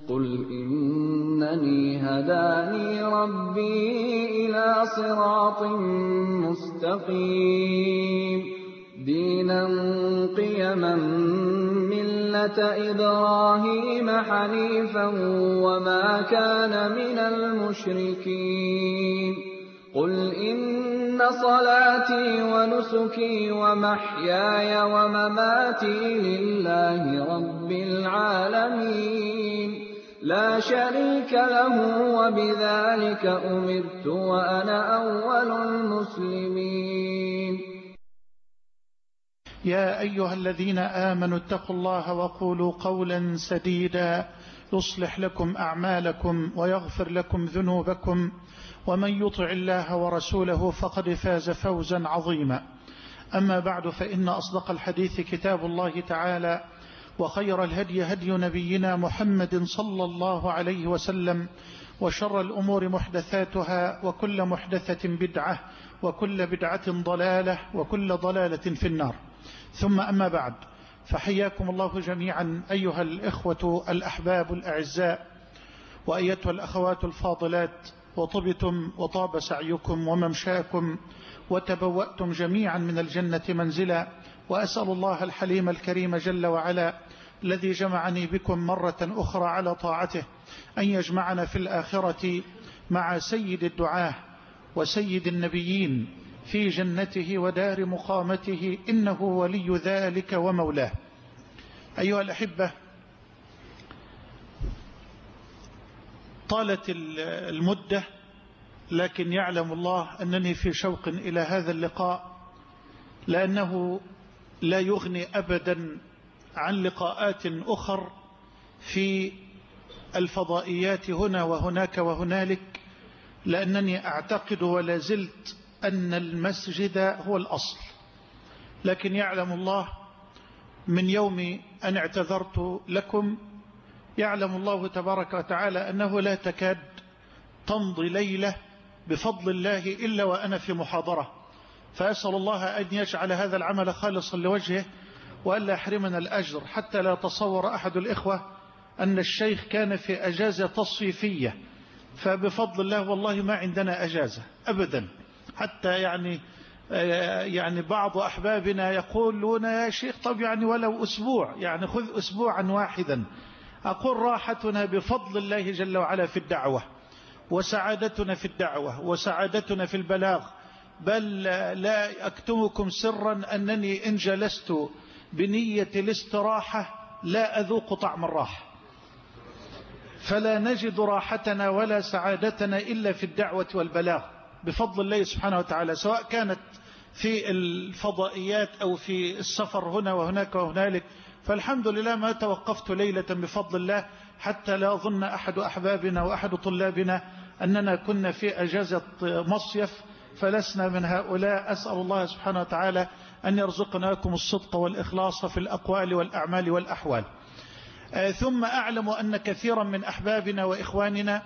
قل إنني هداني ربي إلى صراط مستقيم دينا قيما ملة إبراهيم حنيفا وما كان من المشركين قل إن صلاتي ونسكي ومحياي ومماتي لله رب العالمين لا شريك له وبذلك أمرت وأنا أول المسلمين. يا أيها الذين آمنوا اتقوا الله وقولوا قولا سديدا يصلح لكم أعمالكم ويغفر لكم ذنوبكم ومن يطع الله ورسوله فقد فاز فوزا عظيما. أما بعد فإن أصدق الحديث كتاب الله تعالى وخير الهدي هدي نبينا محمد صلى الله عليه وسلم وشر الأمور محدثاتها وكل محدثة بدعة وكل بدعة ضلالة وكل ضلالة في النار. ثم أما بعد فحياكم الله جميعا أيها الإخوة الأحباب الأعزاء وأيتها الأخوات الفاضلات، وطبتم وطاب سعيكم وممشاكم وتبوأتم جميعا من الجنة منزلا، وأسأل الله الحليم الكريم جل وعلا الذي جمعني بكم مرة أخرى على طاعته أن يجمعنا في الآخرة مع سيد الدعاة وسيد النبيين في جنته ودار مقامته إنه ولي ذلك ومولاه. أيها الأحبة، طالت المدة، لكن يعلم الله أنني في شوق إلى هذا اللقاء، لأنه لا يغني أبدا عن لقاءات أخر في الفضائيات هنا وهناك وهنالك، لأنني أعتقد ولا زلت أن المسجد هو الأصل. لكن يعلم الله من يوم أن اعتذرت لكم، يعلم الله تبارك وتعالى أنه لا تكاد تمضي ليلة بفضل الله إلا وأنا في محاضرة، فأسأل الله أن يجعل هذا العمل خالصا لوجهه وألا يحرمنا الأجر. حتى لا يتصور أحد الإخوة أن الشيخ كان في أجازة تصيفية، فبفضل الله والله ما عندنا أجازة أبدا. حتى يعني بعض أحبابنا يقولون يا شيخ طب يعني ولو أسبوع، يعني خذ أسبوعا واحدا. أقول راحتنا بفضل الله جل وعلا في الدعوة، وسعادتنا في الدعوة، وسعادتنا في البلاغ. بل لا أكتمكم سرا أنني إن جلست بنية الاستراحة لا أذوق طعم الراحة، فلا نجد راحتنا ولا سعادتنا إلا في الدعوة والبلاغ بفضل الله سبحانه وتعالى، سواء كانت في الفضائيات أو في السفر هنا وهناك وهنالك. فالحمد لله ما توقفت ليلة بفضل الله، حتى لا ظن أحد أحبابنا وأحد طلابنا أننا كنا في أجازة مصيف، فلسنا من هؤلاء. أسأل الله سبحانه وتعالى أن يرزقناكم الصدق والإخلاص في الأقوال والأعمال والأحوال. ثم أعلم أن كثيرا من أحبابنا وإخواننا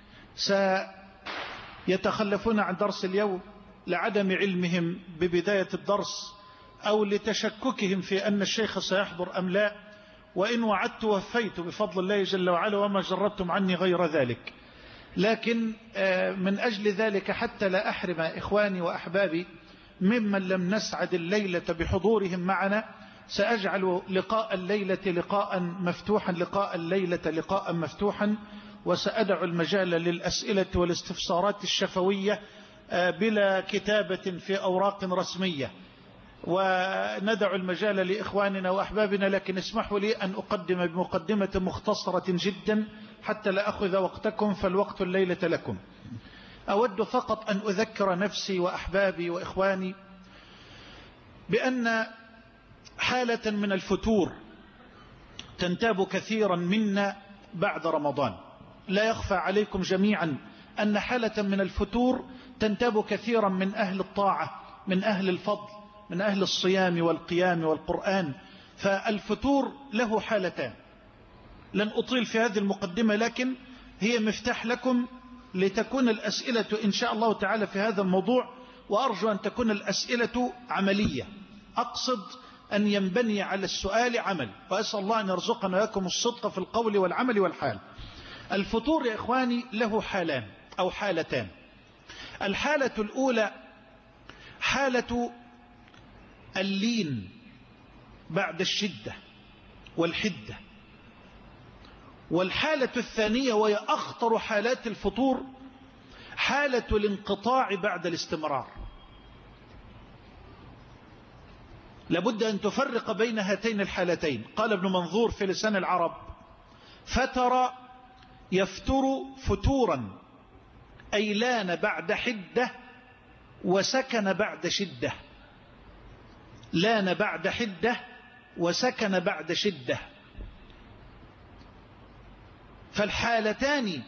سيتخلفون عن درس اليوم لعدم علمهم ببداية الدرس أو لتشككهم في أن الشيخ سيحضر أم لا، وإن وعدت وفيت بفضل الله جل وعلا وما جربتم عني غير ذلك. لكن من أجل ذلك حتى لا أحرم إخواني وأحبابي ممن لم نسعد الليلة بحضورهم معنا، سأجعل لقاء الليلة لقاء مفتوحا، لقاء الليلة لقاء مفتوحا، وسأدع المجال للأسئلة والاستفسارات الشفوية بلا كتابة في أوراق رسمية، وندع المجال لإخواننا وأحبابنا. لكن اسمحوا لي أن أقدم بمقدمة مختصرة جدا حتى لا أخذ وقتكم، فالوقت الليلة لكم. أود فقط أن أذكر نفسي وأحبابي وإخواني بأن حالة من الفتور تنتاب كثيرا منا بعد رمضان. لا يخفى عليكم جميعا أن حالة من الفتور تنتاب كثيرا من أهل الطاعة، من أهل الفضل، من أهل الصيام والقيام والقرآن. فالفتور له حالتان، لن أطيل في هذه المقدمة، لكن هي مفتاح لكم لتكون الأسئلة إن شاء الله تعالى في هذا الموضوع، وأرجو أن تكون الأسئلة عملية. أقصد أن ينبني على السؤال عمل، وأسأل الله أن يرزقنا وإياكم الصدق في القول والعمل والحال. الفطور يا إخواني له حالان أو حالتان. الحالة الأولى حالة اللين بعد الشدة والحدة، والحالة الثانية وهي أخطر حالات الفطور حالة الانقطاع بعد الاستمرار. لابد أن تفرق بين هاتين الحالتين. قال ابن منظور في لسان العرب: فتر يفتر فتورا، أي لان بعد حدة وسكن بعد شدة. لان بعد حدة وسكن بعد شدة. فالحالتان،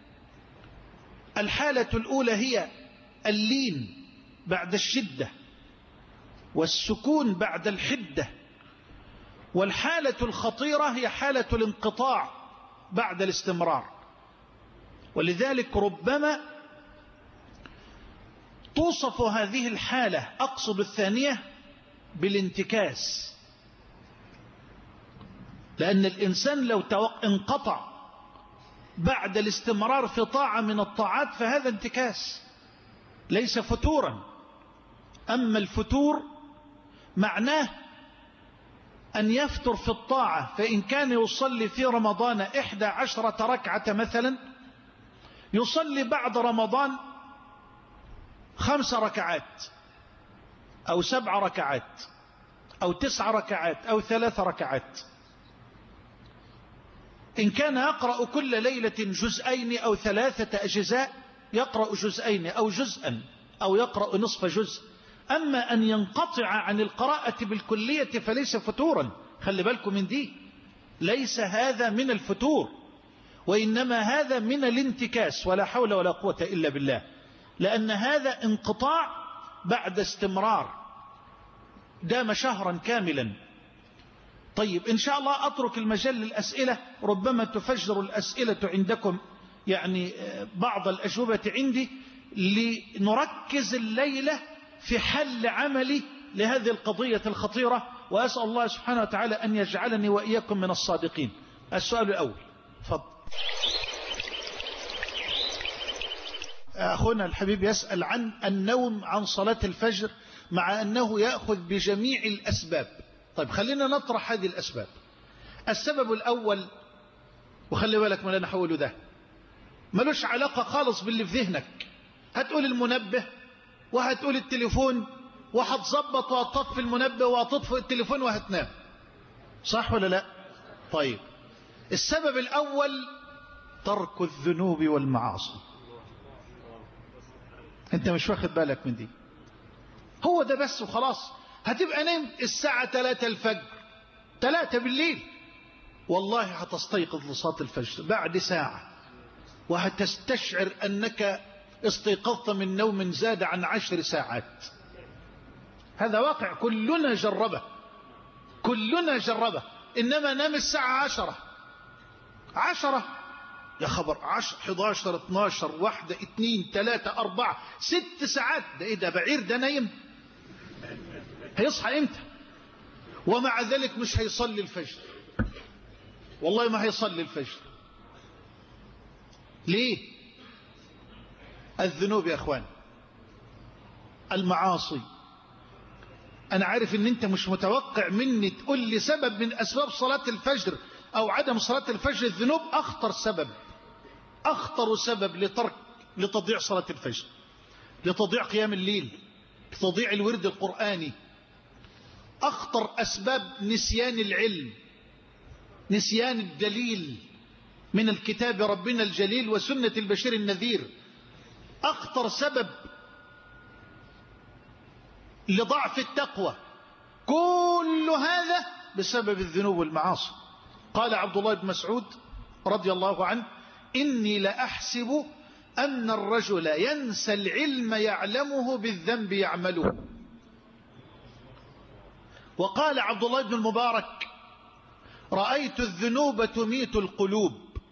الحالة الأولى هي اللين بعد الشدة والسكون بعد الحدة، والحالة الخطيرة هي حالة الانقطاع بعد الاستمرار. ولذلك ربما توصف هذه الحالة، أقصد الثانية، بالانتكاس. لأن الإنسان لو انقطع بعد الاستمرار في طاعة من الطاعات فهذا انتكاس ليس فتورا. أما الفتور معناه أن يفتر في الطاعة، فإن كان يصلي في رمضان 11 ركعة مثلا، يصلي بعد رمضان 5 ركعات أو 7 ركعات أو 9 ركعات أو 3 ركعات. إن كان يقرأ كل ليلة جزئين أو 3 أجزاء يقرأ جزئين أو جزءا أو يقرأ نصف جزء. أما أن ينقطع عن القراءة بالكلية فليس فتورا. خلي بالكم من دي، ليس هذا من الفتور، وإنما هذا من الانتكاس. ولا حول ولا قوة إلا بالله، لأن هذا انقطاع بعد استمرار دام شهرا كاملا. طيب إن شاء الله أترك المجال للأسئلة، ربما تفجر الأسئلة عندكم يعني بعض الأجوبة عندي، لنركز الليلة في حل عملي لهذه القضية الخطيرة. وأسأل الله سبحانه وتعالى أن يجعلني وإياكم من الصادقين. السؤال الأول، فضل. أخونا الحبيب يسأل عن النوم عن صلاة الفجر مع أنه يأخذ بجميع الأسباب. طيب خلينا نطرح هذه الأسباب. السبب الأول، وخلي بالك من اللي أنا حوله ده، ملوش علاقة خالص باللي في ذهنك. هتقول المنبه وهتقول التليفون وهتظبط وهتطفي المنبه وهتطفي التليفون وهتنام، صح ولا لا؟ طيب السبب الأول ترك الذنوب والمعاصي. انت مش واخد بالك من دي، هو ده بس وخلاص. هتبقى نمت الساعة 3 الفجر، 3 بالليل، والله هتستيقظ لصلاة الفجر بعد ساعة وهتستشعر أنك استيقظت من نوم زاد عن 10 ساعات. هذا واقع، كلنا جربه، كلنا جربه. إنما نام الساعة 10 يا خبر، 10 11 12 1 2 3 4 6 ساعات. ده إيه ده؟ بعير ده نايم؟ هيصحى امتى؟ ومع ذلك مش هيصلي الفجر، والله ما هيصلي الفجر. ليه؟ الذنوب يا اخوان، المعاصي. انا عارف ان انت مش متوقع مني تقول لي سبب من اسباب صلاة الفجر او عدم صلاة الفجر الذنوب. اخطر سبب، اخطر سبب لتضييع صلاة الفجر، لتضييع قيام الليل، لتضييع الورد القرآني. أخطر أسباب نسيان العلم، نسيان الدليل من الكتاب ربنا الجليل وسنة البشير النذير. أخطر سبب لضعف التقوى. كل هذا بسبب الذنوب والمعاصي. قال عبد الله بن مسعود رضي الله عنه: إني لأحسب أن الرجل ينسى العلم يعلمه بالذنب يعمله. وقال عبد الله بن المبارك: رأيت الذنوب تميت القلوب،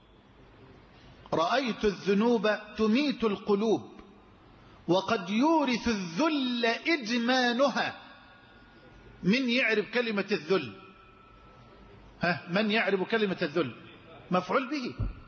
رأيت الذنوب تميت القلوب، وقد يورث الذل إدمانها. من يعرف كلمة الذل؟ من يعرف كلمة الذل؟ مفعول به.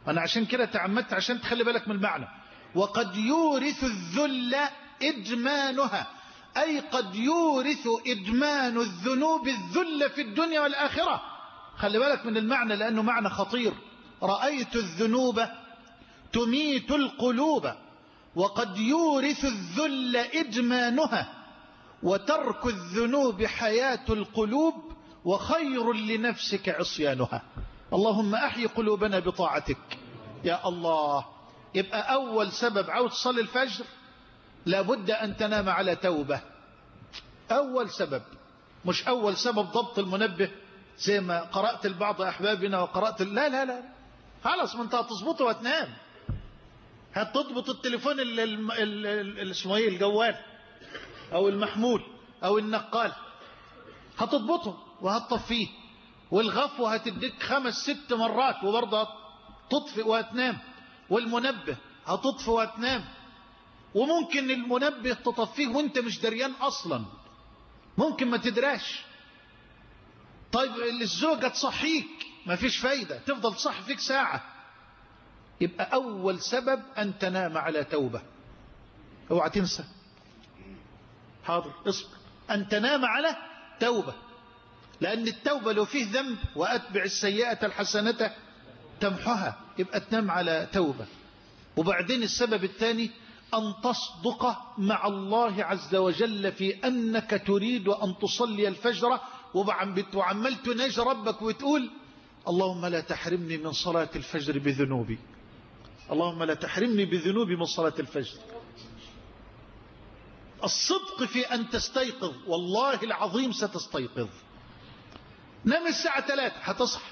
أنا عشان كده تعمدت عشان تخلي بالك من المعنى. وقد يورث الذل إدمانها، أي قد يورث إدمان الذنوب الذل في الدنيا والآخرة. خلي بالك من المعنى لأنه معنى خطير. رأيت الذنوب تميت القلوب، وقد يورث الذل إدمانها، وترك الذنوب حياة القلوب، وخير لنفسك عصيانها. اللهم أحي قلوبنا بطاعتك يا الله. يبقى أول سبب عاوز تصلي الفجر لابد أن تنام على توبة. أول سبب، مش أول سبب ضبط المنبه زي ما قرأت البعض أحبابنا وقرأت لا لا لا، خلاص ما انت هتظبطه وتنام. هتضبط التليفون اسمه ايه، الجوال او المحمول او النقال، هتضبطه وهتطفيه، والغفوة هتديك 5-6 مرات وبرضه هتطفئ وهتنام، والمنبه هتطفئ وهتنام، وممكن المنبه تطفيه وانت مش دريان اصلا، ممكن ما تدراش. طيب الزوجة تصحيك مفيش فايدة، تفضل تصحي فيك ساعة. يبقى أول سبب أن تنام على توبة. اوعى تنسى، حاضر اصبر، أن تنام على توبة، لأن التوبة لو فيه ذنب وأتبع السيئة الحسنة تمحها، يبقى تنام على توبة. وبعدين السبب الثاني أن تصدق مع الله عز وجل في أنك تريد أن تصلي الفجر، وعمال تناجي ربك وتقول اللهم لا تحرمني من صلاة الفجر بذنوبي، اللهم لا تحرمني بذنوبي من صلاة الفجر. الصدق في أن تستيقظ، والله العظيم ستستيقظ. نام الساعة 3 هتصحى،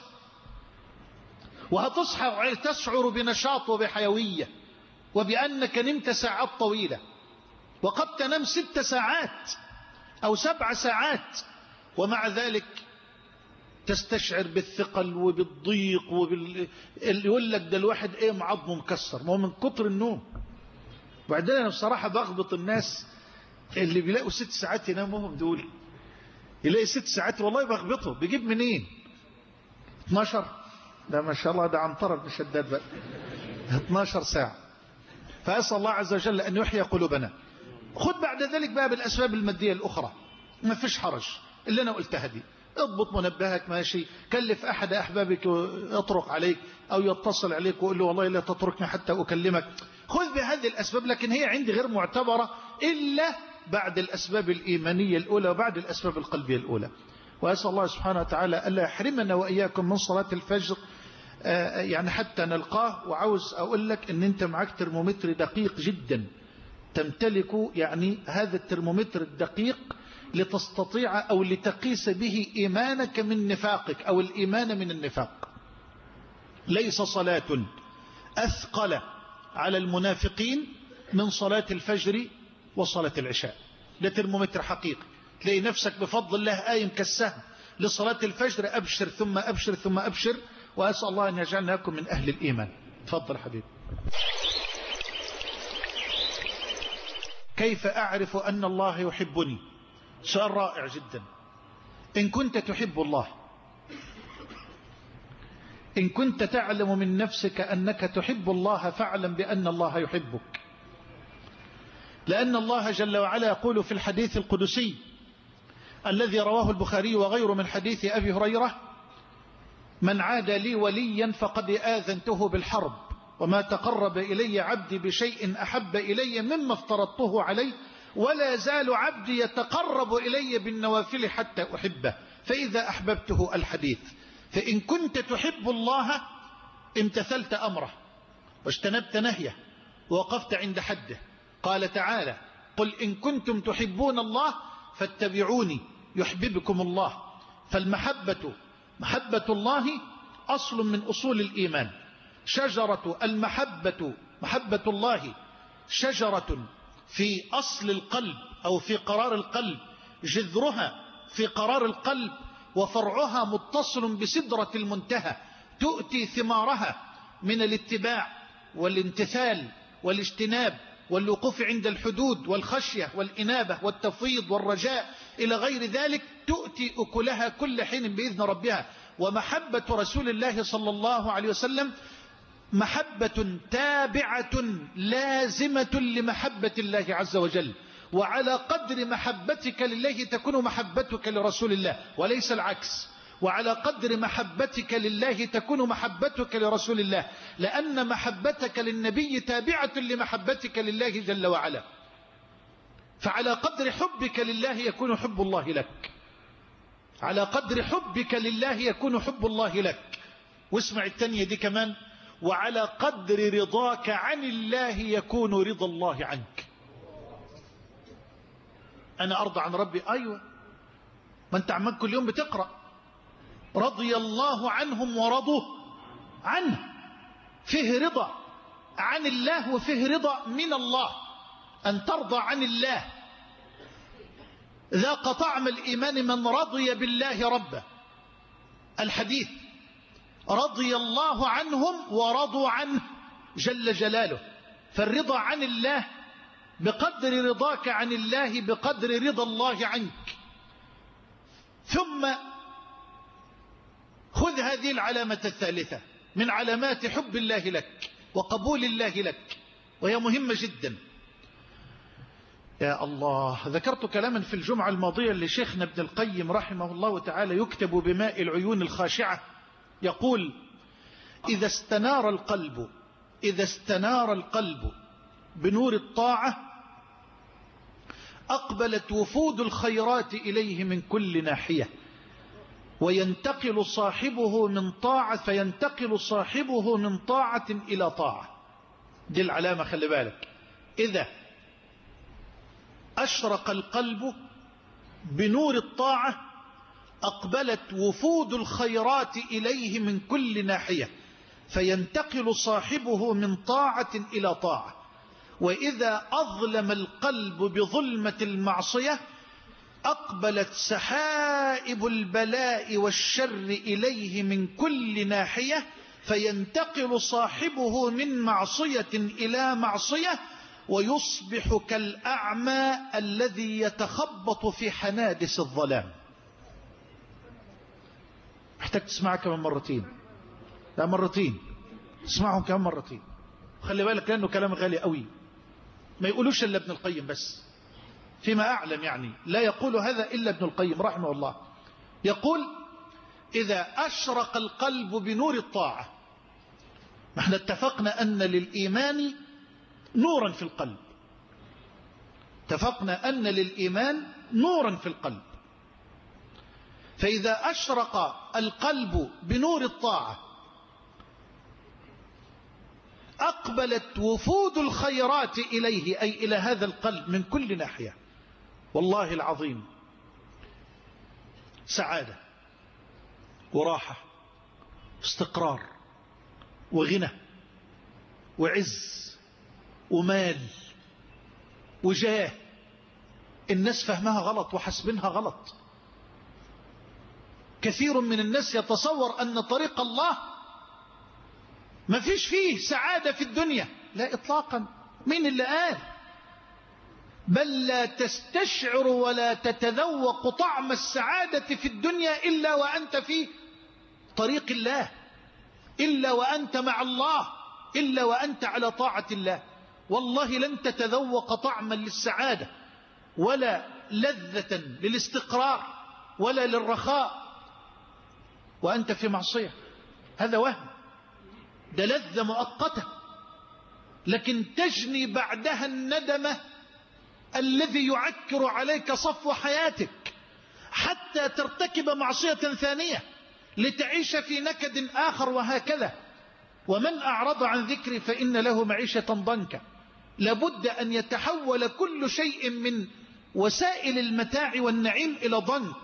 وهتصحى وتشعر بنشاط وبحيوية وبأنك نمت ساعات طويلة، وقد تنام 6 ساعات أو 7 ساعات، ومع ذلك تستشعر بالثقل وبالضيق يقول لك ده الواحد ايه عظمه مكسر، ما هو من كتر النوم. وبعدين انا بصراحة بغبط الناس اللي بيلاقوا 6 ساعات يناموهم دول، يلاقي 6 ساعات والله بغبطه، بيجيب منين 12؟ ده ما شاء الله ده عنترة بن شداد بقى 12 ساعة. فأسأل الله عز وجل أن يحيي قلوبنا. خد بعد ذلك بقى بالأسباب المادية الأخرى، ما فيش حرج اللي أنا قلتها دي. اضبط منبهك ماشي، كلف أحد أحبابك يطرق عليك أو يتصل عليك وقل له والله لا تتركني حتى أكلمك. خذ بهذه الأسباب، لكن هي عندي غير معتبرة إلا بعد الأسباب الإيمانية الأولى وبعد الأسباب القلبية الأولى. وأسأل الله سبحانه وتعالى ألا يحرمنا وإياكم من صلاة الفجر يعني حتى نلقاه. وعاوز أقول لك أن أنت معك ترمومتر دقيق جدا تمتلك يعني هذا الترمومتر الدقيق لتستطيع أو لتقيس به إيمانك من نفاقك أو الإيمان من النفاق. ليس صلاة أثقل على المنافقين من صلاة الفجر وصلاة العشاء. ده ترمومتر حقيقي، تلاقي نفسك بفضل الله قايم كالسهم لصلاة الفجر، أبشر ثم أبشر ثم أبشر. وأسأل الله أن يجعلناكم من أهل الإيمان. تفضل حبيبي. كيف أعرف أن الله يحبني؟ سؤال رائع جدا. إن كنت تحب الله، إن كنت تعلم من نفسك أنك تحب الله، فاعلم بأن الله يحبك، لأن الله جل وعلا يقول في الحديث القدسي الذي رواه البخاري وغيره من حديث أبي هريرة: من عاد لي وليا فقد آذنته بالحرب، وما تقرب إلي عبدي بشيء أحب إلي مما افترضته عليه، ولا زال عبدي يتقرب إلي بالنوافل حتى أحبه، فإذا أحببته. الحديث. فإن كنت تحب الله امتثلت أمره واجتنبت نهيه ووقفت عند حده. قال تعالى: قل إن كنتم تحبون الله فاتبعوني يحببكم الله. فالمحبة محبة الله أصل من أصول الإيمان. شجرة المحبة محبة الله شجرة في أصل القلب أو في قرار القلب، جذرها في قرار القلب وفرعها متصل بسدرة المنتهى، تؤتي ثمارها من الاتباع والامتثال والاجتناب والوقوف عند الحدود والخشية والإنابة والتفويض والرجاء إلى غير ذلك، تؤتي أكلها كل حين بإذن ربها. ومحبة رسول الله صلى الله عليه وسلم محبة تابعة لازمة لمحبة الله عز وجل، وعلى قدر محبتك لله تكون محبتك لرسول الله وليس العكس، وعلى قدر محبتك لله تكون محبتك لرسول الله، لأن محبتك للنبي تابعة لمحبتك لله جل وعلا. فعلى قدر حبك لله يكون حب الله لك، على قدر حبك لله يكون حب الله لك. واسمع التانية دي كمان، وعلى قدر رضاك عن الله يكون رضا الله عنك. أنا أرضى عن ربي، أيوة، ما أنت عمال كل يوم بتقرأ رضي الله عنهم ورضوا عنه، فيه رضا عن الله وفيه رضا من الله. أن ترضى عن الله، ذاق طعم الإيمان من رضي بالله ربا. الحديث رضي الله عنهم ورضوا عنه جل جلاله. فالرضا عن الله بقدر رضاك عن الله بقدر رضا الله عنك. ثم خذ هذه العلامة الثالثة من علامات حب الله لك وقبول الله لك، وهي مهمة جدا. يا الله، ذكرت كلاما في الجمعة الماضية لشيخنا ابن القيم رحمه الله تعالى يكتب بماء العيون الخاشعة، يقول: إذا استنار القلب بنور الطاعة أقبلت وفود الخيرات إليه من كل ناحية، فينتقل صاحبه من طاعة إلى طاعة. دي العلامة، خلي بالك. إذا أشرق القلب بنور الطاعة أقبلت وفود الخيرات إليه من كل ناحية، فينتقل صاحبه من طاعة إلى طاعة. وإذا أظلم القلب بظلمة المعصية أقبلت سحائب البلاء والشر إليه من كل ناحية، فينتقل صاحبه من معصية إلى معصية، ويصبح كالأعمى الذي يتخبط في حنادس الظلام. محتاج تسمعها كمان مرتين، لا مرتين، اسمعهم كمان مرتين. خلي بالك لأنه كلام غالي قوي، ما يقولوش إلا ابن القيم بس، فيما أعلم يعني لا يقول هذا إلا ابن القيم رحمه الله. يقول: إذا أشرق القلب بنور الطاعة، ما احنا اتفقنا أن للإيمان نورا في القلب، اتفقنا أن للإيمان نورا في القلب. فإذا أشرق القلب بنور الطاعة أقبلت وفود الخيرات إليه، أي إلى هذا القلب، من كل ناحية. والله العظيم سعادة وراحة استقرار وغنى وعز ومال وجاه، الناس فهمها غلط وحسبنها غلط. كثير من الناس يتصور أن طريق الله ما فيش فيه سعادة في الدنيا. لا إطلاقا، مين اللي قال؟ بل لا تستشعر ولا تتذوق طعم السعادة في الدنيا إلا وأنت في طريق الله، إلا وأنت مع الله، إلا وأنت على طاعة الله. والله لن تتذوق طعما للسعادة ولا لذة للاستقرار ولا للرخاء وأنت في معصية. هذا وهم، ده لذة مؤقتة، لكن تجني بعدها الندمة الذي يعكر عليك صفو حياتك حتى ترتكب معصية ثانية لتعيش في نكد آخر، وهكذا. ومن أعرض عن ذكري فإن له معيشة ضنكا. لابد أن يتحول كل شيء من وسائل المتاع والنعيم إلى ضنك.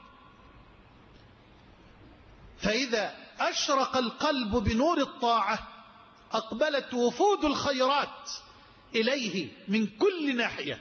فإذا أشرق القلب بنور الطاعة أقبلت وفود الخيرات إليه من كل ناحية،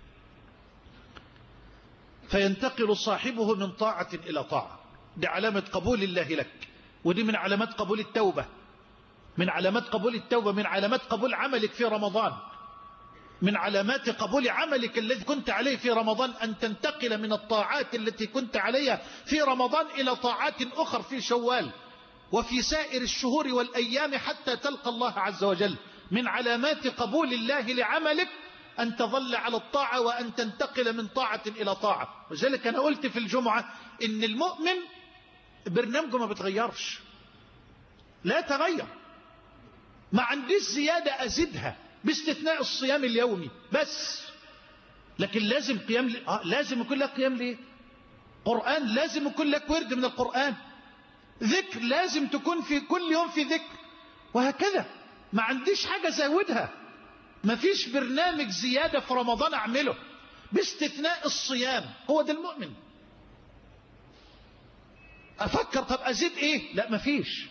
فينتقل صاحبه من طاعة إلى طاعة. دي علامة قبول الله لك، ودي من علامات قبول التوبة، من علامات قبول التوبة، من علامات قبول عملك في رمضان، من علامات قبول عملك الذي كنت عليه في رمضان أن تنتقل من الطاعات التي كنت عليها في رمضان إلى طاعات أخرى في شوال. وفي سائر الشهور والأيام حتى تلقى الله عز وجل. من علامات قبول الله لعملك أن تظل على الطاعة وأن تنتقل من طاعة إلى طاعة. وذلك أنا قلت في الجمعة إن المؤمن برنامجه ما بتغيرش، لا تغير، ما عنديش زيادة أزيدها باستثناء الصيام اليومي بس. لكن لازم قيام لازم يكون لك قيام ليه؟ قرآن، لازم يكون لك ورد من القرآن، ذكر لازم تكون في كل يوم في ذكر، وهكذا. ما عنديش حاجة زودها، ما فيش برنامج زيادة في رمضان أعمله باستثناء الصيام. هو ده المؤمن. أفكر طب أزيد إيه؟ لا، ما فيش.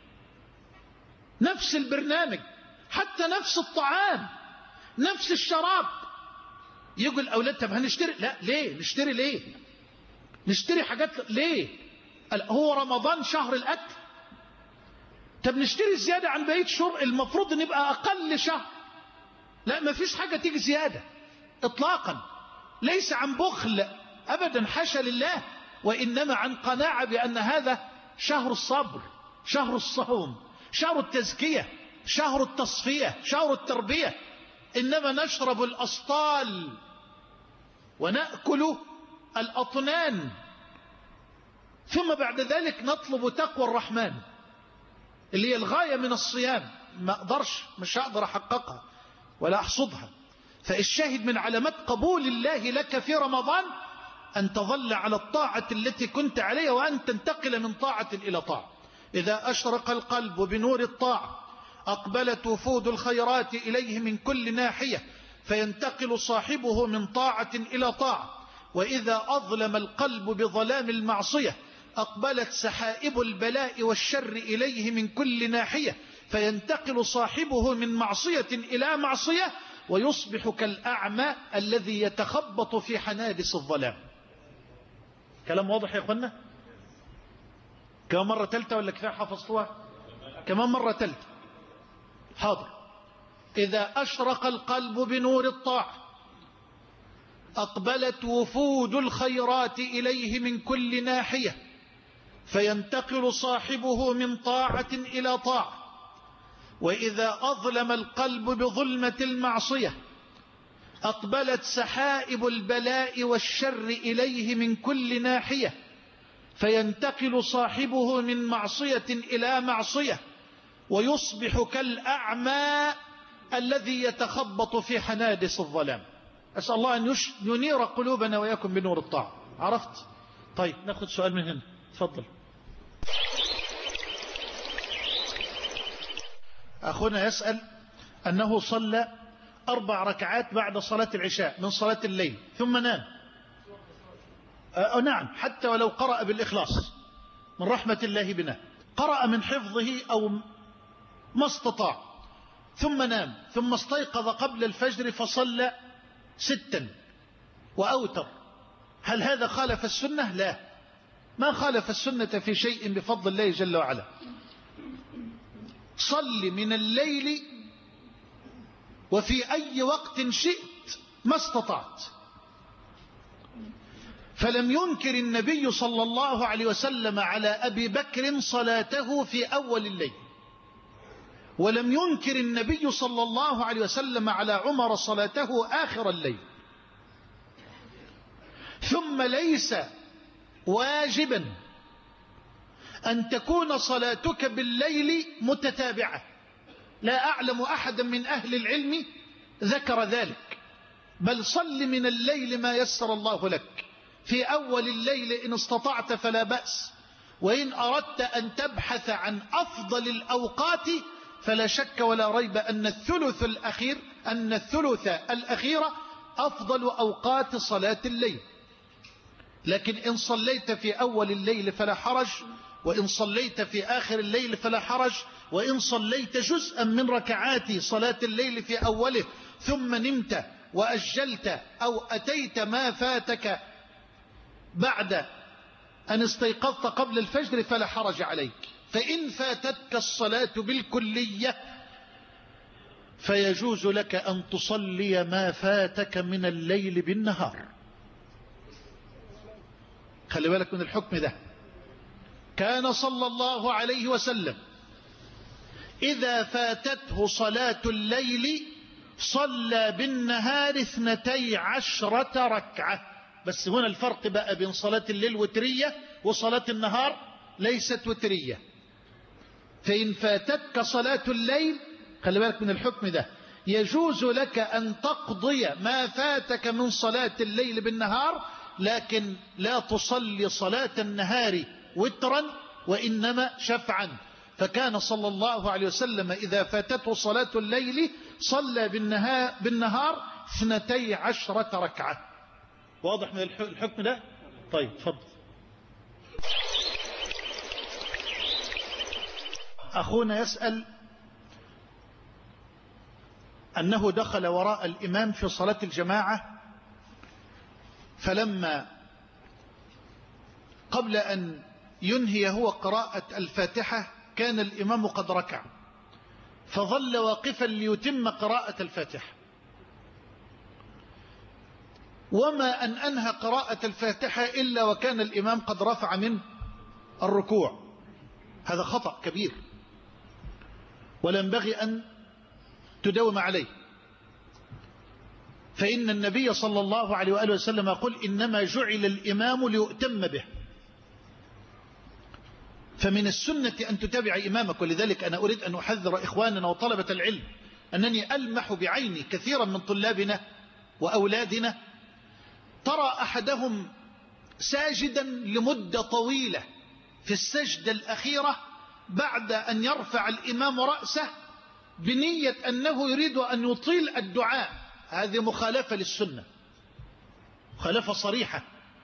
نفس البرنامج، حتى نفس الطعام، نفس الشراب. يقول الأولاد طب هنشتري، لا ليه نشتري؟ ليه نشتري حاجات ليه؟ هو رمضان شهر الأكل؟ طب نشتري زيادة عن بقية شهور، المفروض نبقى أقل شهر. لا، ما فيش حاجة تيجي زيادة إطلاقا، ليس عن بخل أبدا، حاشا لله، وإنما عن قناعة بأن هذا شهر الصبر، شهر الصوم، شهر التزكية، شهر التصفية، شهر التربية. إنما نشرب الأسطال ونأكل الأطنان، ثم بعد ذلك نطلب تقوى الرحمن اللي هي الغاية من الصيام. ما أقدرش، مش هقدر أحققها ولا أحصدها. فالشاهد من علامات قبول الله لك في رمضان أن تظل على الطاعة التي كنت عليها وأن تنتقل من طاعة إلى طاعة. إذا أشرق القلب بنور الطاعة أقبلت وفود الخيرات إليه من كل ناحية، فينتقل صاحبه من طاعة إلى طاعة. وإذا أظلم القلب بظلام المعصية أقبلت سحائب البلاء والشر إليه من كل ناحية، فينتقل صاحبه من معصية إلى معصية، ويصبح كالأعمى الذي يتخبط في حنادس الظلام. كلام واضح يا أخوانا؟ كمان مرة تالتة ولا كفاية حفظتوها؟ كمان مرة تالتة. حاضر. إذا أشرق القلب بنور الطاعة أقبلت وفود الخيرات إليه من كل ناحية، فينتقل صاحبه من طاعة إلى طاعة. وإذا أظلم القلب بظلمة المعصية أقبلت سحائب البلاء والشر إليه من كل ناحية، فينتقل صاحبه من معصية إلى معصية، ويصبح كالأعمى الذي يتخبط في حنادس الظلام. أسأل الله أن ينير قلوبنا ويكن بنور الطاعة. عرفت؟ طيب ناخذ سؤال من هنا، تفضل. أخونا يسأل أنه صلى 4 ركعات بعد صلاة العشاء من صلاة الليل ثم نام. نعم، حتى ولو قرأ بالإخلاص من رحمة الله بنا، قرأ من حفظه أو ما استطاع، ثم نام، ثم استيقظ قبل الفجر فصلى 6 وأوتر. هل هذا خالف السنة؟ لا، ما خالف السنة في شيء بفضل الله جل وعلا. صل من الليل وفي أي وقت شئت ما استطعت. فلم ينكر النبي صلى الله عليه وسلم على أبي بكر صلاته في أول الليل، ولم ينكر النبي صلى الله عليه وسلم على عمر صلاته آخر الليل. ثم ليس واجبا أن تكون صلاتك بالليل متتابعة، لا أعلم أحدا من أهل العلم ذكر ذلك، بل صل من الليل ما يسر الله لك في أول الليل إن استطعت فلا بأس. وإن أردت أن تبحث عن أفضل الأوقات فلا شك ولا ريب أن الثلث الأخير أفضل أوقات صلاة الليل. لكن إن صليت في أول الليل فلا حرج، وإن صليت في آخر الليل فلا حرج، وإن صليت جزءا من ركعات صلاة الليل في أوله ثم نمت وأجلت أو أتيت ما فاتك بعد أن استيقظت قبل الفجر فلا حرج عليك. فإن فاتتك الصلاة بالكلية فيجوز لك أن تصلي ما فاتك من الليل بالنهار. خلي بالك من الحكم ده. كان صلى الله عليه وسلم إذا فاتته صلاة الليل صلى بالنهار 12 ركعة. بس هنا الفرق بقى بين صلاة الليل وترية وصلاة النهار ليست وترية. فإن فاتتك صلاة الليل، خلي بالك من الحكم ده، يجوز لك أن تقضي ما فاتك من صلاة الليل بالنهار، لكن لا تصلي صلاة النهار وترا وإنما شفعا. فكان صلى الله عليه وسلم إذا فاتته صلاة الليل صلى بالنهار 12 ركعة. واضح من الحكم ده؟ طيب تفضل. أخونا يسأل أنه دخل وراء الإمام في صلاة الجماعة، فلما قبل أن ينهي هو قراءة الفاتحة كان الإمام قد ركع، فظل واقفا ليتم قراءة الفاتحة، وما أن أنهى قراءة الفاتحة إلا وكان الإمام قد رفع من الركوع. هذا خطأ كبير ولا ينبغي أن تداوم عليه، فإن النبي صلى الله عليه وآله وسلم يقول إنما جعل الإمام ليؤتم به، فمن السنة أن تتابع إمامك. ولذلك أنا أريد أن أحذر إخواننا وطلبة العلم أنني ألمح بعيني كثيرا من طلابنا وأولادنا ترى أحدهم ساجدا لمدة طويلة في السجدة الأخيرة بعد أن يرفع الإمام رأسه بنية أنه يريد أن يطيل الدعاء. هذه مخالفة للسنة، مخالفة صريحة،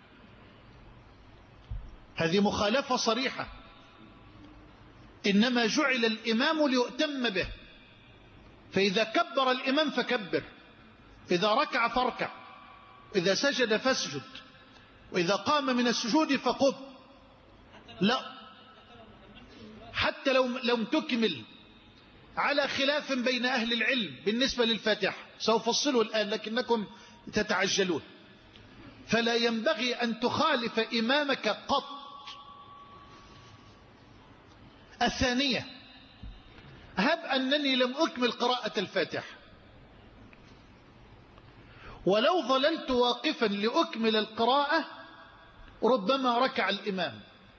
هذه مخالفة صريحة. إنما جعل الإمام ليؤتم به، فإذا كبر الإمام فكبر، إذا ركع فاركع، إذا سجد فاسجد، وإذا قام من السجود فقم. لا، حتى لو تكمل، على خلاف بين أهل العلم بالنسبة للفاتحة، سأفصله الآن لكنكم تتعجلون. فلا ينبغي أن تخالف إمامك قط. الثانية، هب أنني لم أكمل قراءة الفاتحة ولو ظللت واقفا لأكمل القراءة ربما ركع الإمام.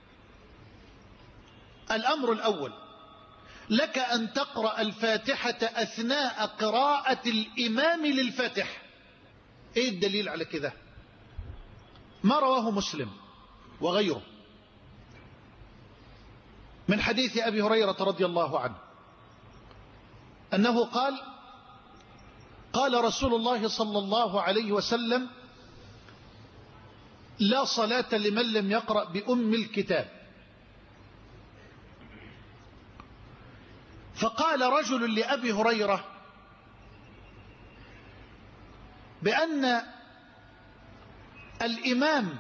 الأمر الأول، لك أن تقرأ الفاتحة أثناء قراءة الإمام للفاتحة. إيه الدليل على كده؟ ما رواه مسلم وغيره من حديث أبي هريرة رضي الله عنه أنه قال: قال رسول الله صلى الله عليه وسلم: لا صلاة لمن لم يقرأ بأم الكتاب. فقال رجل لأبي هريرة بأن الإمام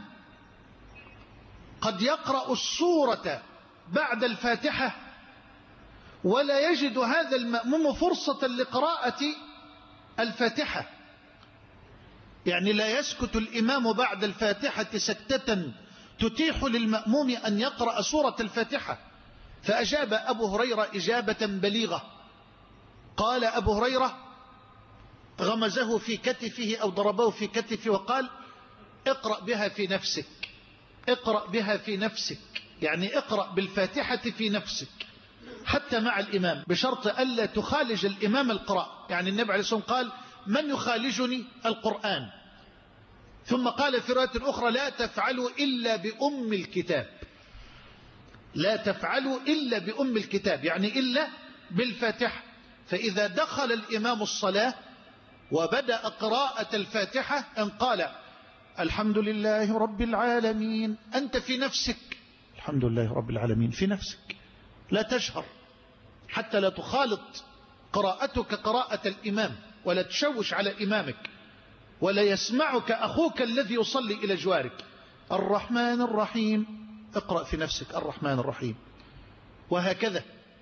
قد يقرأ السورة بعد الفاتحة ولا يجد هذا المأموم فرصة لقراءة الفاتحة، يعني لا يسكت الإمام بعد الفاتحة سكتة تتيح للمأموم أن يقرأ سورة الفاتحة. فأجاب أبو هريرة إجابة بليغة. قال أبو هريرة، غمزه في كتفه أو ضربه في كتفه وقال: اقرأ بها في نفسك، اقرأ بها في نفسك، يعني اقرأ بالفاتحة في نفسك حتى مع الإمام، بشرط ألا تخالج الإمام القراء. يعني النبي عليه الصلاة والسلام قال: من يخالجني القرآن؟ ثم قال في رواية أخرى: لا تفعلوا إلا بأم الكتاب، لا تفعلوا إلا بأم الكتاب، يعني إلا بالفاتحة. فإذا دخل الإمام الصلاة وبدأ قراءة الفاتحة أن قال: الحمد لله رب العالمين، أنت في نفسك الحمد لله رب العالمين في نفسك، لا تجهر حتى لا تخالط قراءتك قراءة الإمام ولا تشوش على إمامك ولا يسمعك أخوك الذي يصلي إلى جوارك. الرحمن الرحيم، اقرأ في نفسك الرحمن الرحيم، وهكذا.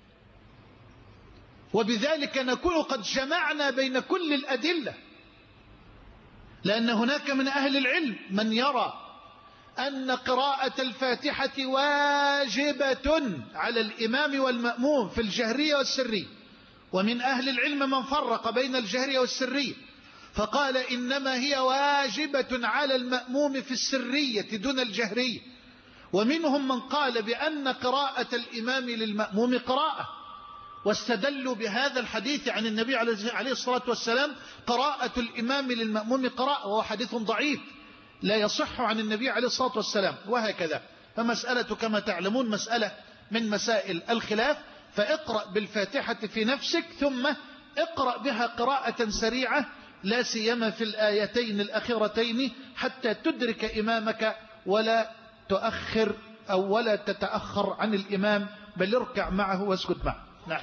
وبذلك نكون قد جمعنا بين كل الأدلة، لأن هناك من أهل العلم من يرى أن قراءة الفاتحة واجبة على الإمام والمأموم في الجهرية والسرية، ومن أهل العلم من فرق بين الجهرية والسرية فقال إنما هي واجبة على المأموم في السرية دون الجهرية، ومنهم من قال بأن قراءة الإمام للمأموم قراءة، واستدلوا بهذا الحديث عن النبي عليه الصلاة والسلام: قراءة الإمام للمأموم قراءة، وهو حديث ضعيف لا يصح عن النبي عليه الصلاة والسلام، وهكذا. فمسألة كما تعلمون مسألة من مسائل الخلاف، فاقرأ بالفاتحة في نفسك ثم اقرأ بها قراءة سريعة، لا سيما في الآيتين الأخيرتين، حتى تدرك إمامك ولا تؤخر أو ولا تتأخر عن الإمام، بل اركع معه واسكت معه. نعم.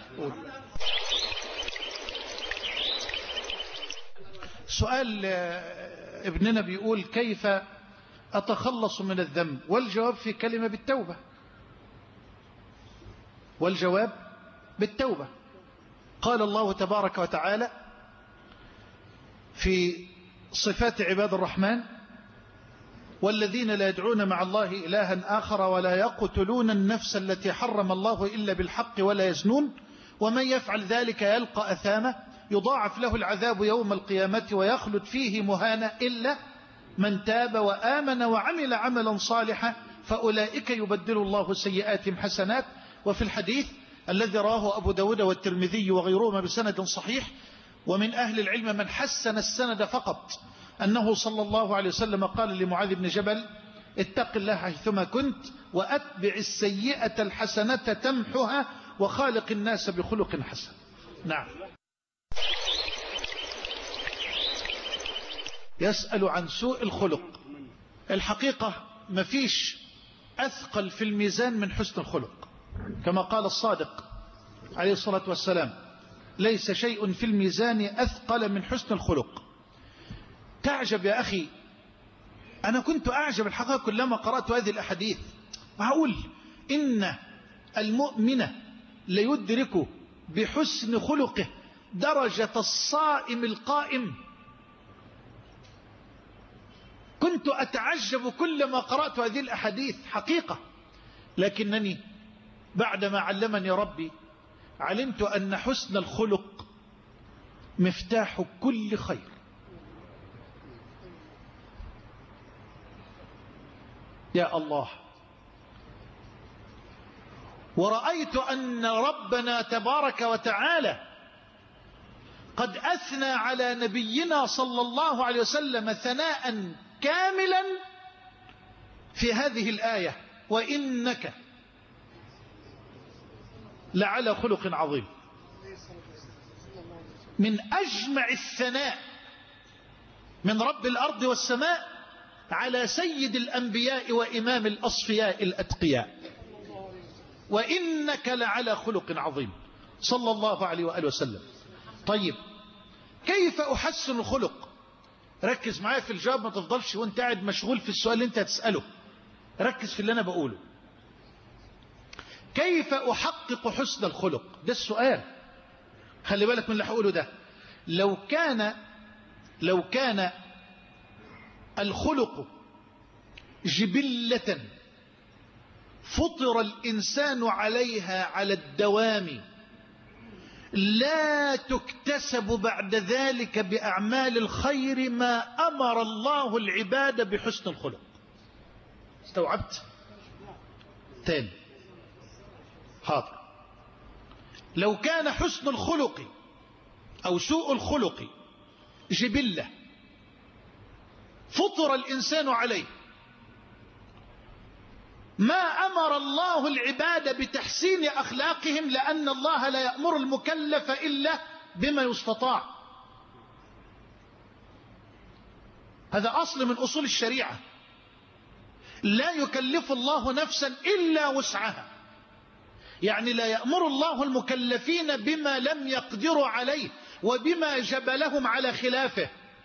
سؤال ابننا بيقول: كيف أتخلص من الذنب؟ والجواب في كلمة بالتوبة، والجواب بالتوبة. قال الله تبارك وتعالى في صفات عباد الرحمن: والذين لا يدعون مع الله إلها آخر ولا يقتلون النفس التي حرم الله إلا بالحق ولا يزنون ومن يفعل ذلك يلقى أثاما يضاعف له العذاب يوم القيامة ويخلد فيه مهانا إلا من تاب وآمن وعمل عملا صالحا فأولئك يبدل الله سيئاتهم حسنات. وفي الحديث الذي رواه أبو داود والترمذي وغيرهما بسند صحيح، ومن أهل العلم من حسن السند فقط، أنه صلى الله عليه وسلم قال لمعاذ بن جبل: اتق الله حيثما كنت وأتبع السيئة الحسنة تمحها وخالق الناس بخلق حسن. نعم. يسأل عن سوء الخلق. الحقيقة مفيش أثقل في الميزان من حسن الخلق، كما قال الصادق عليه الصلاة والسلام: ليس شيء في الميزان أثقل من حسن الخلق. تعجب يا أخي، أنا كنت أعجب الحقيقة كلما قرأت هذه الأحاديث، وأقول إن المؤمن ليدرك بحسن خلقه درجة الصائم القائم. كنت أتعجب كلما قرأت هذه الأحاديث حقيقة، لكنني بعدما علمني ربي علمت أن حسن الخلق مفتاح كل خير. يا الله. ورأيت أن ربنا تبارك وتعالى قد أثنى على نبينا صلى الله عليه وسلم ثناء كاملا في هذه الآية: وإنك لعلى خلق عظيم. من أجمع الثناء من رب الأرض والسماء على سيد الأنبياء وإمام الأصفياء الأتقياء: وإنك لعلى خلق عظيم، صلى الله عليه وآله وسلم. طيب، كيف أحسن الخلق؟ ركز معايا في الجواب، ما تفضلش وانت قاعد مشغول في السؤال اللي انت هتسأله، ركز في اللي أنا بقوله. كيف أحقق حسن الخلق؟ ده السؤال، خلي بالك من اللي هقوله ده. لو كان الخلق جبلة فطر الإنسان عليها على الدوام، لا تكتسب بعد ذلك بأعمال الخير، ما أمر الله العباد بحسن الخلق. استوعبت؟ تاني، حاضر. لو كان حسن الخلق أو سوء الخلق جبلة فطر الإنسان عليه، ما أمر الله العباد بتحسين أخلاقهم، لأن الله لا يأمر المكلف إلا بما يستطاع. هذا أصل من أصول الشريعة: لا يكلف الله نفسا إلا وسعها، يعني لا يأمر الله المكلفين بما لم يقدروا عليه وبما جبلهم على خلافه.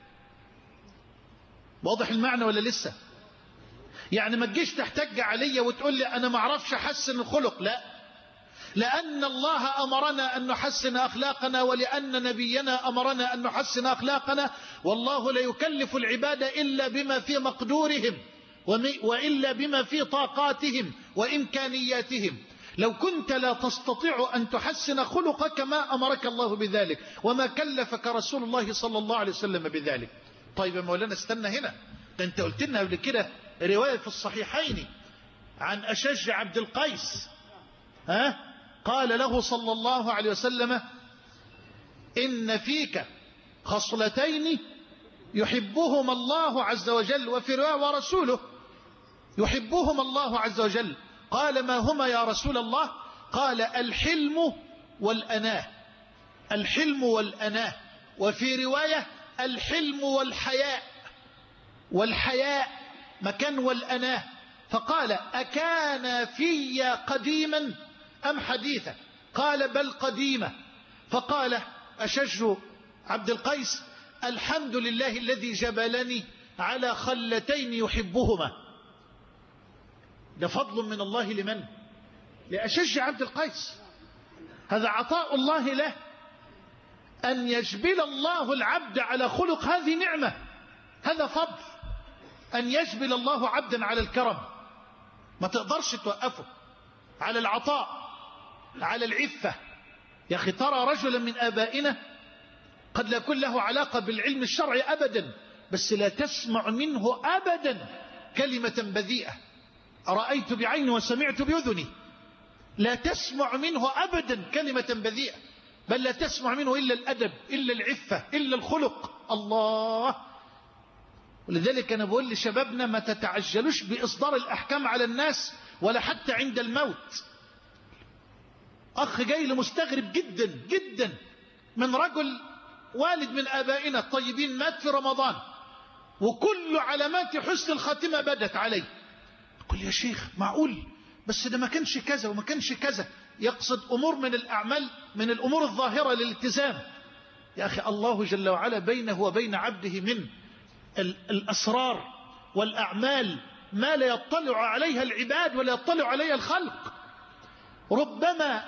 واضح المعنى ولا لسه؟ يعني ما تجيش تحتج علي وتقول لي أنا ما اعرفش أحسن الخلق. لا، لأن الله أمرنا أن نحسن أخلاقنا، ولأن نبينا أمرنا أن نحسن أخلاقنا، والله لا يكلف العباد إلا بما في مقدورهم، وإلا بما في طاقاتهم وإمكانياتهم. لو كنت لا تستطيع أن تحسن خلقك ما أمرك الله بذلك، وما كلفك رسول الله صلى الله عليه وسلم بذلك. طيب يا مولانا استنى هنا، ده انت قلت لنا قبل كده رواية في الصحيحين عن أشج عبد القيس، قال له صلى الله عليه وسلم: إن فيك خصلتين يحبهما الله عز وجل، وفي رواية ورسوله يحبهما الله عز وجل. قال: ما هما يا رسول الله؟ قال: الحلم والأناه. الحلم والأناه، وفي رواية الحلم والحياء. والحياء مكان والأناه. فقال: أكان في قديما أم حديثا؟ قال: بل قديمة. فقال أشج عبد القيس: الحمد لله الذي جبلني على خلتين يحبهما. ده فضل من الله لمن؟ لأشج عبد القيس. هذا عطاء الله له، أن يجبل الله العبد على خلق، هذه نعمة، هذا فضل. أن يجبل الله عبدا على الكرم، ما تقدرش توقفه، على العطاء، على العفة. يا أخي ترى رجلا من آبائنا قد لا يكون له علاقة بالعلم الشرعي أبدا، بس لا تسمع منه أبدا كلمة بذيئة. رأيت بعيني وسمعت بأذني، لا تسمع منه أبدا كلمة بذيئة، بل لا تسمع منه إلا الأدب، إلا العفة، إلا الخلق. الله. ولذلك أنا بقول لشبابنا: ما تتعجلوش بإصدار الأحكام على الناس، ولا حتى عند الموت. أخ جاي لمستغرب جدا جدا من رجل والد من آبائنا الطيبين مات في رمضان، وكل علامات حسن الخاتمة بدت عليه. يقول: يا شيخ معقول؟ بس ده ما كانش كذا وما كانش كذا. يقصد أمور من الأعمال، من الأمور الظاهرة للالتزام. يا أخي الله جل وعلا بينه وبين عبده من الأسرار والأعمال ما لا يطلع عليها العباد ولا يطلع عليها الخلق. ربما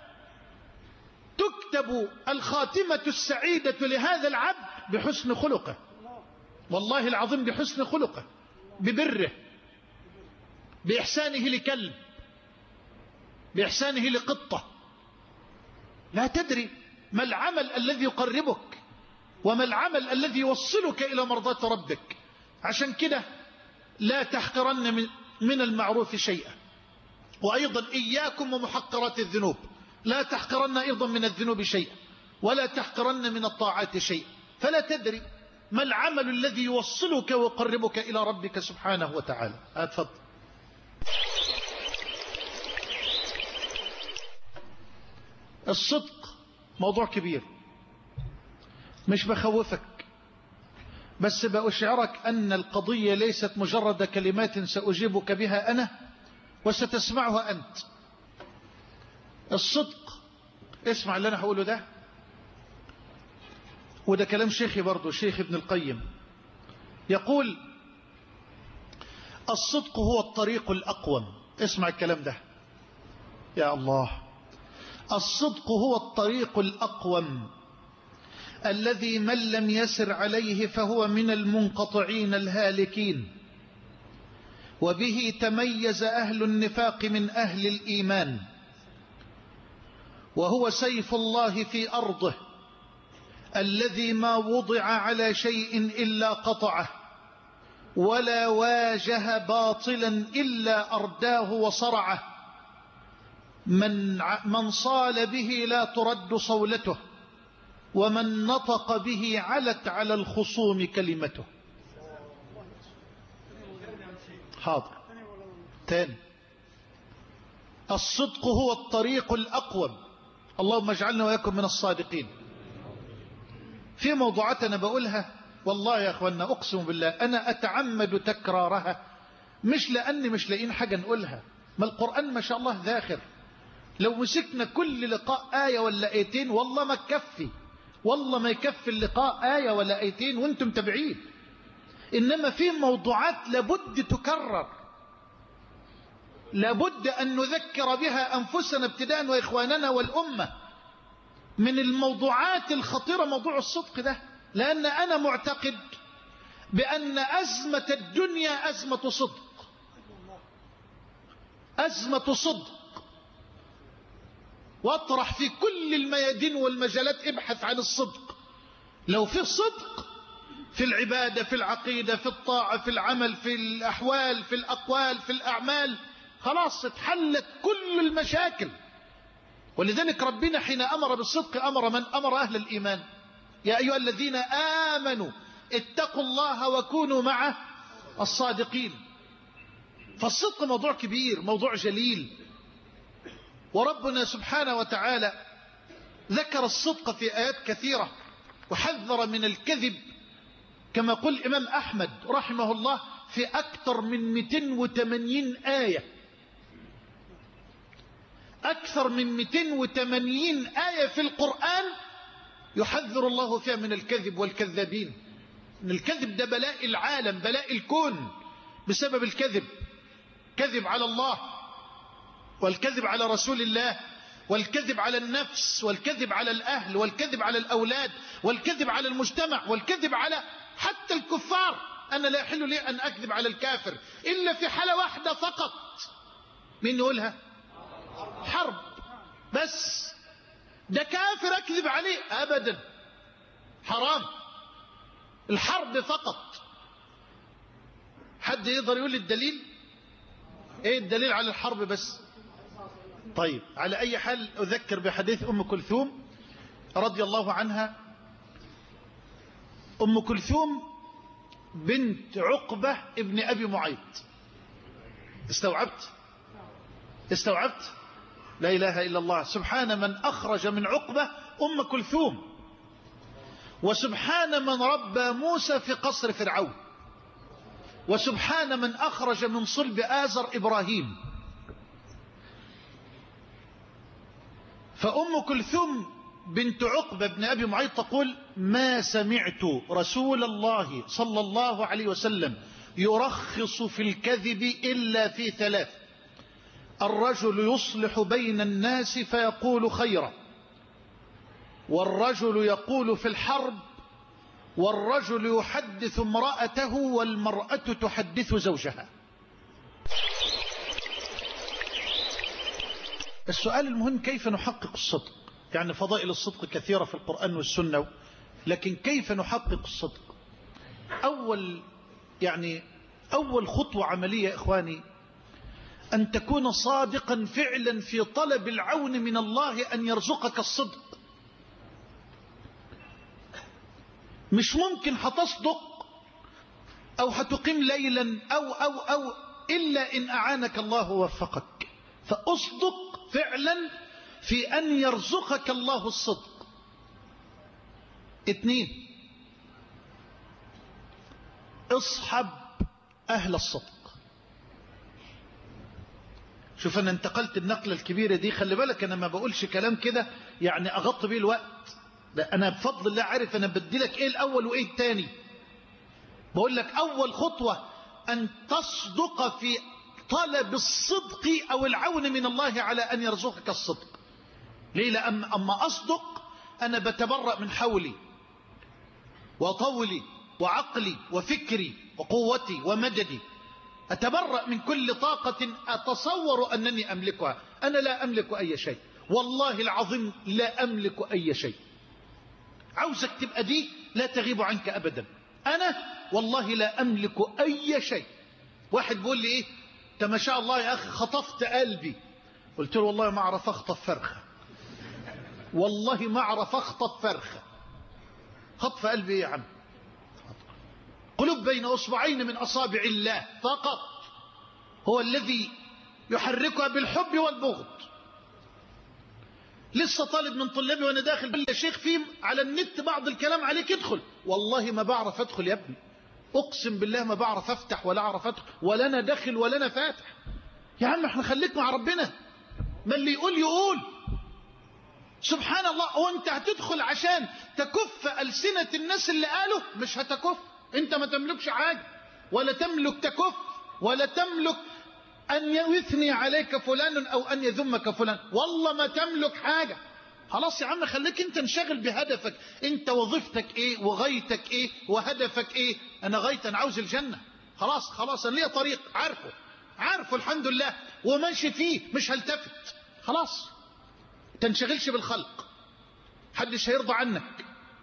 تكتب الخاتمة السعيدة لهذا العبد بحسن خلقه، والله العظيم بحسن خلقه، ببره، بإحسانه لكلب، بإحسانه لقطة. لا تدري ما العمل الذي يقربك وما العمل الذي يوصلك إلى مرضاة ربك. عشان كده لا تحقرن من المعروف شيئا. وأيضا إياكم ومحقرات الذنوب، لا تحقرن أيضا من الذنوب شيئا، ولا تحقرن من الطاعات شيئا. فلا تدري ما العمل الذي يوصلك ويقربك إلى ربك سبحانه وتعالى. أتفضل. الصدق موضوع كبير، مش بخوفك، بس بأشعرك أن القضية ليست مجرد كلمات سأجيبك بها أنا وستسمعها أنت. الصدق، اسمع اللي أنا هقوله ده، وده كلام شيخي برضو، شيخ ابن القيم، يقول: الصدق هو الطريق الأقوم. اسمع الكلام ده يا الله. الصدق هو الطريق الأقوم الذي من لم يسر عليه فهو من المنقطعين الهالكين، وبه تميز أهل النفاق من أهل الإيمان، وهو سيف الله في أرضه الذي ما وضع على شيء إلا قطعه، ولا واجه باطلا إلا أرداه وصرعه. من صال به لا ترد صولته، ومن نطق به علت على الخصوم كلمته. حاضر تاني. الصدق هو الطريق الأقوم. اللهم اجعلنا وياكم من الصادقين. في موضوعات أنا بقولها والله يا أخوانا أقسم بالله أنا أتعمد تكرارها، مش لأني مش لاقين حاجة نقولها، ما القرآن ما شاء الله ذاخر. لو مسكنا كل لقاء آية ولا آيتين والله ما تكفي، والله ما يكفي اللقاء آية ولا آيتين وانتم تبعين. إنما في موضوعات لابد تكرر، لابد أن نذكر بها أنفسنا ابتداء وإخواننا والأمة. من الموضوعات الخطيرة موضوع الصدق ده، لأن أنا معتقد بأن أزمة الدنيا أزمة صدق. أزمة صدق، واطرح في كل الميادين والمجالات ابحث عن الصدق. لو في صدق في العبادة، في العقيدة، في الطاعة، في العمل، في الأحوال، في الأقوال، في الأعمال، خلاص اتحلت كل المشاكل. ولذلك ربنا حين أمر بالصدق أمر من؟ أمر أهل الإيمان: يا أيها الذين آمنوا اتقوا الله وكونوا مع الصادقين. فالصدق موضوع كبير، موضوع جليل، وربنا سبحانه وتعالى ذكر الصدق في آيات كثيرة وحذر من الكذب، كما قال الإمام أحمد رحمه الله في أكثر من 280 آية، أكثر من 280 آية في القرآن يحذر الله فيها من الكذب والكذابين. إن الكذب ده بلاء العالم، بلاء الكون بسبب الكذب. كذب على الله، والكذب على رسول الله، والكذب على النفس، والكذب على الأهل، والكذب على الأولاد، والكذب على المجتمع، والكذب على حتى الكفار. أنا لا يحل لي أن أكذب على الكافر إلا في حالة واحدة فقط. مين يقولها؟ حرب. بس ده كافر أكذب عليه؟ أبدا، حرام. الحرب فقط. حد يقدر يقول الدليل؟ ايه الدليل على الحرب بس؟ طيب، على أي حال أذكر بحديث أم كلثوم رضي الله عنها. أم كلثوم بنت عقبة ابن أبي معيط. استوعبت؟ لا إله إلا الله. سبحان من أخرج من عقبة أم كلثوم، وسبحان من ربى موسى في قصر فرعون، وسبحان من أخرج من صلب آزر إبراهيم. فأم كلثوم بنت عقبة بن أبي معيط تقول: ما سمعت رسول الله صلى الله عليه وسلم يرخص في الكذب إلا في ثلاث: الرجل يصلح بين الناس فيقول خيرا، والرجل يقول في الحرب، والرجل يحدث امرأته والمرأة تحدث زوجها. السؤال المهم: كيف نحقق الصدق؟ يعني فضائل الصدق كثيرة في القرآن والسنة، لكن كيف نحقق الصدق؟ أول خطوة عملية إخواني أن تكون صادقا فعلا في طلب العون من الله أن يرزقك الصدق. مش ممكن هتصدق أو هتقيم ليلا أو إلا إن أعانك الله ووفقك. فأصدق فعلا في أن يرزقك الله الصدق. 2: اصحب أهل الصدق. شوف، أنا انتقلت النقلة الكبيرة دي، خلي بالك أنا ما بقولش كلام كده يعني أغطي بيه الوقت، لا، أنا بفضل الله عارف أنا بدي لك إيه الأول وإيه الثاني. بقول لك أول خطوة أن تصدق في طلب الصدق أو العون من الله على أن يرزقك الصدق. ليه؟ لأن أما أصدق أنا بتبرأ من حولي وطولي وعقلي وفكري وقوتي ومددي، أتبرأ من كل طاقة أتصور أنني أملكها. أنا لا أملك أي شيء، والله العظيم لا أملك أي شيء. عاوزك تبقى دي لا تغيب عنك أبدا. أنا والله لا أملك أي شيء. واحد بيقول لي: إيه أنت ما شاء الله يا أخي خطفت قلبي. قلت له: والله ما أعرف أخطف فرخة، والله ما أعرف أخطف فرخة. خطف قلبي إيه يا عم؟ قلوب بين أصبعين من أصابع الله فقط هو الذي يحركها بالحب والبغض. لسه طالب من طلابي وانا داخل بل يا شيخ في على النت بعض الكلام عليك ادخل. والله ما بعرف ادخل يا ابني، اقسم بالله ما بعرف افتح ولا اعرف ادخل، ولا انا داخل ولا انا فاتح. يا عم احنا خليك مع ربنا، ما اللي يقول سبحان الله. وانت هتدخل عشان تكف ألسنة الناس اللي قالوا؟ مش هتكف. انت ما تملكش حاجة، ولا تملك تكف، ولا تملك أن يثني عليك فلان أو أن يذمك فلان. والله ما تملك حاجة. خلاص يا عم خليك انت انشغل بهدفك. انت وظيفتك ايه وغايتك ايه وهدفك ايه؟ انا غايتي انا عاوز الجنة. خلاص انا ليا طريق عارفه، عارفه الحمد لله وماشي فيه، مش هلتفت خلاص. تنشغلش بالخلق، محدش هيرضى عنك،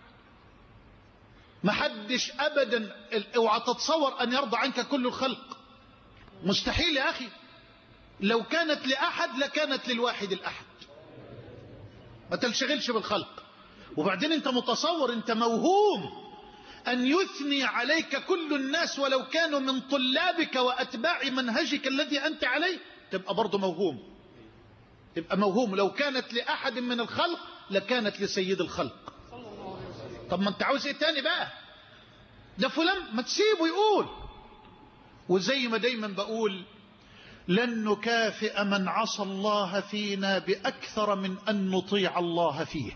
محدش ابدا. اوعى تتصور ان يرضى عنك كل الخلق، مستحيل يا اخي. لو كانت لاحد لكانت للواحد الاحد. ما تنشغلش بالخلق. وبعدين انت متصور، انت موهوم ان يثني عليك كل الناس ولو كانوا من طلابك واتباع منهجك الذي انت عليه، تبقى برضه موهوم. تبقى موهوم. لو كانت لاحد من الخلق لكانت لسيد الخلق. طب ما انت عاوز ايه تاني بقى؟ ده فلان ما تسيبه يقول. وزي ما دايما بقول، لن نكافئ من عصى الله فينا بأكثر من أن نطيع الله فيه.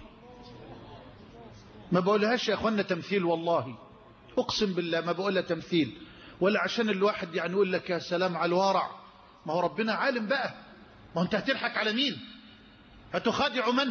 ما بقولهاش يا أخوانا تمثيل، والله أقسم بالله ما بقولها تمثيل، ولا عشان الواحد يعني يقول لك يا سلام على الورع. ما هو ربنا عالم بقى. ما هو أنت هتضحك على مين؟ هتخادع من؟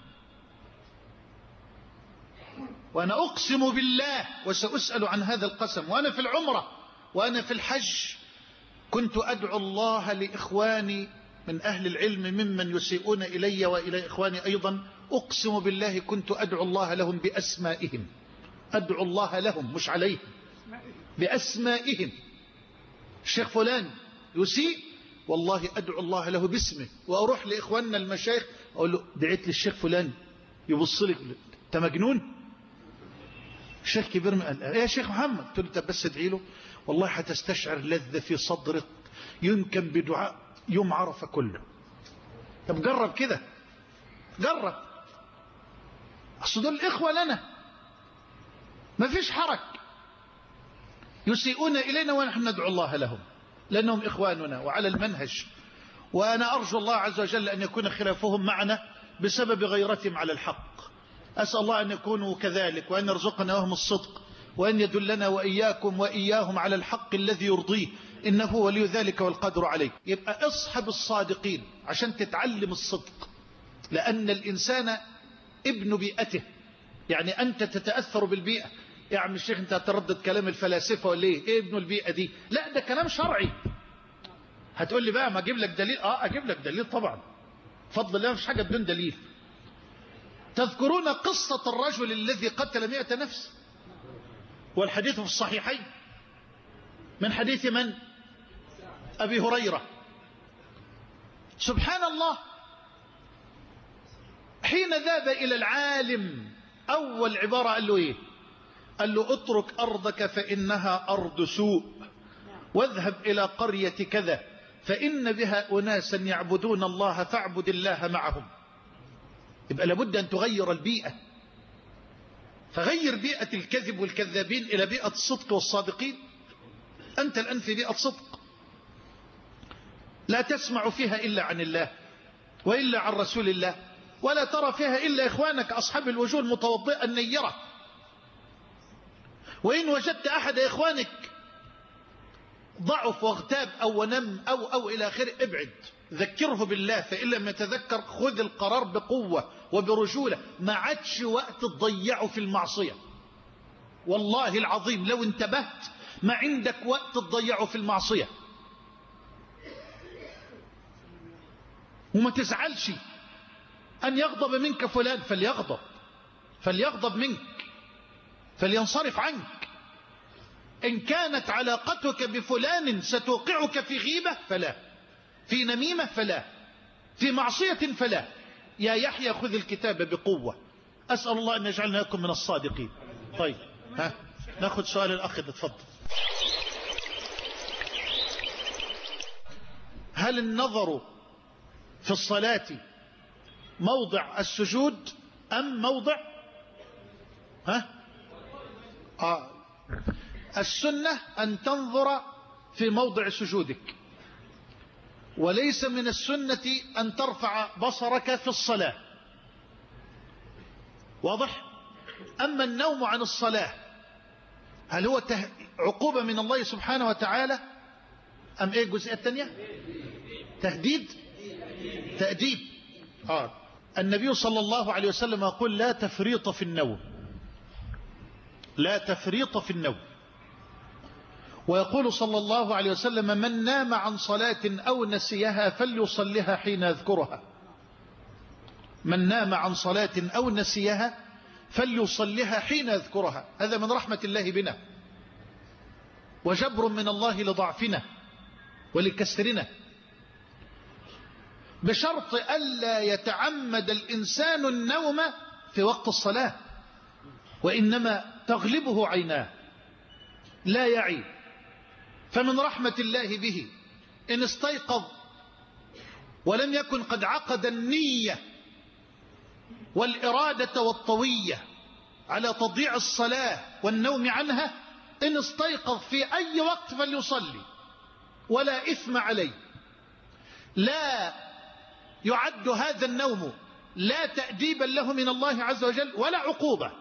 وأنا أقسم بالله وسأسأل عن هذا القسم، وأنا في العمرة وأنا في الحج كنت أدعو الله لإخواني من أهل العلم ممن يسيئون إلي وإلى إخواني أيضا. أقسم بالله كنت أدعو الله لهم بأسمائهم. أدعو الله لهم مش عليهم، بأسمائهم. الشيخ فلان يسيء، والله أدعو الله له باسمه. وأروح لإخواننا المشايخ أقول له دعيت للشيخ فلان، يبص لي أنت مجنون؟ الشيخ كبير قال يا شيخ محمد، قلت له طب بس ادعي له، والله هتستشعر لذة في صدرك يمكن بدعاء يوم عرفة كله. طب جرب كده، جرب. اصل دول الاخوة لنا، ما فيش حرج. يسيئون الينا ونحن ندعو الله لهم لانهم اخواننا وعلى المنهج. وانا ارجو الله عز وجل ان يكون خلافهم معنا بسبب غيرتهم على الحق. اسال الله ان يكونوا كذلك، وان يرزقنا وهم الصدق، وأن يدلنا وإياكم وإياهم على الحق الذي يرضيه، إنه ولي ذلك والقدر عليه. يبقى اصحب الصادقين عشان تتعلم الصدق، لأن الإنسان ابن بيئته. يعني أنت تتأثر بالبيئة. يا عم الشيخ أنت هتردد كلام الفلاسفة ولا إيه ابن البيئة دي؟ لا، ده كلام شرعي. هتقول لي بقى ما أجيب لك دليل؟ أجيب لك دليل طبعا، فضل الله مش حاجة بدون دليل. تذكرون قصة الرجل الذي قتل 100 نفس، والحديث في الصحيحين من حديث من؟ أبي هريرة. سبحان الله، حين ذهب إلى العالم أول عبارة قال له إيه؟ قال له اترك أرضك فإنها أرض سوء، واذهب إلى قرية كذا فإن بها أناسا يعبدون الله فاعبد الله معهم. يبقى لابد أن تغير البيئة. فغير بيئة الكذب والكذابين إلى بيئة الصدق والصادقين. أنت الآن في بيئة صدق، لا تسمع فيها إلا عن الله وإلا عن رسول الله، ولا ترى فيها إلا إخوانك أصحاب الوجوه المتوضئة النيرة. وإن وجدت أحد إخوانك ضعف واغتاب أو ونم أو إلى آخره، ابعد، ذكره بالله، فإن لم يتذكر خذ القرار بقوة وبرجولة. ما عادش وقت تضيعه في المعصية. والله العظيم لو انتبهت ما عندك وقت تضيعه في المعصية. وما تزعلش أن يغضب منك فلان، فليغضب منك، فلينصرف عنك. إن كانت علاقتك بفلان ستوقعك في غيبة فلا، في نميمة فلا، في معصية فلا. يا يحيى خذ الكتاب بقوة. أسأل الله أن يجعلنا لكم من الصادقين. طيب ناخذ سؤال الأخ، اتفضل. هل النظر في الصلاة موضع السجود أم موضع السنة أن تنظر في موضع سجودك، وليس من السنة أن ترفع بصرك في الصلاة. واضح؟ أما النوم عن الصلاة هل هو عقوبة من الله سبحانه وتعالى أم إيه الجزئية الثانية؟ تأديب. النبي صلى الله عليه وسلم يقول لا تفريط في النوم، لا تفريط في النوم. ويقول صلى الله عليه وسلم: من نام عن صلاة أو نسيها فليصلها حين يذكرها. من نام عن صلاة أو نسيها فليصلها حين يذكرها. هذا من رحمة الله بنا، وجبر من الله لضعفنا ولكسرنا، بشرط ألا يتعمد الإنسان النوم في وقت الصلاة، وإنما تغلبه عيناه لا يعي. فمن رحمة الله به إن استيقظ ولم يكن قد عقد النية والإرادة والطوية على تضييع الصلاة والنوم عنها، إن استيقظ في أي وقت فليصلي ولا إثم عليه. لا يعد هذا النوم لا تأديبا له من الله عز وجل ولا عقوبة،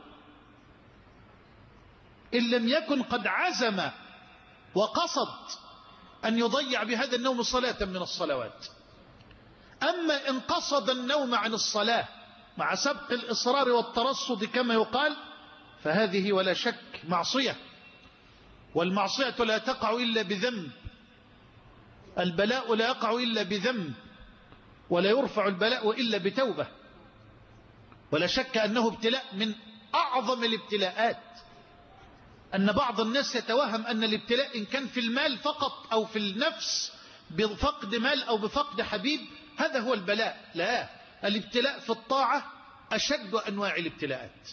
إن لم يكن قد عزم وقصد أن يضيع بهذا النوم صلاة من الصلوات. أما إن قصد النوم عن الصلاة مع سبق الإصرار والترصد كما يقال، فهذه ولا شك معصية، والمعصية لا تقع إلا بذنب، البلاء لا يقع إلا بذنب، ولا يرفع البلاء إلا بتوبة. ولا شك أنه ابتلاء من أعظم الابتلاءات، أن بعض الناس يتوهم أن الابتلاء إن كان في المال فقط أو في النفس بفقد مال أو بفقد حبيب هذا هو البلاء. لا، الابتلاء في الطاعة أشد أنواع الابتلاءات،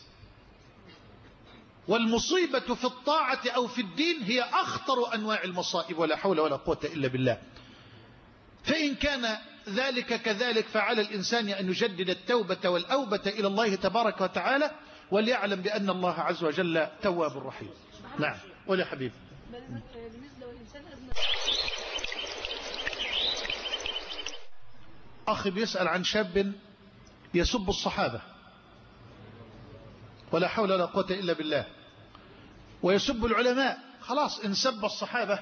والمصيبة في الطاعة أو في الدين هي أخطر أنواع المصائب، ولا حول ولا قوة إلا بالله. فإن كان ذلك كذلك فعلى الإنسان أن يجدد التوبة والأوبة إلى الله تبارك وتعالى، وليعلم بأن الله عز وجل تواب رحيم. نعم. ولا حبيب. أخي بيسأل عن شاب يسب الصحابة، ولا حول ولا قوة إلا بالله، ويسب العلماء. خلاص، إن سب الصحابة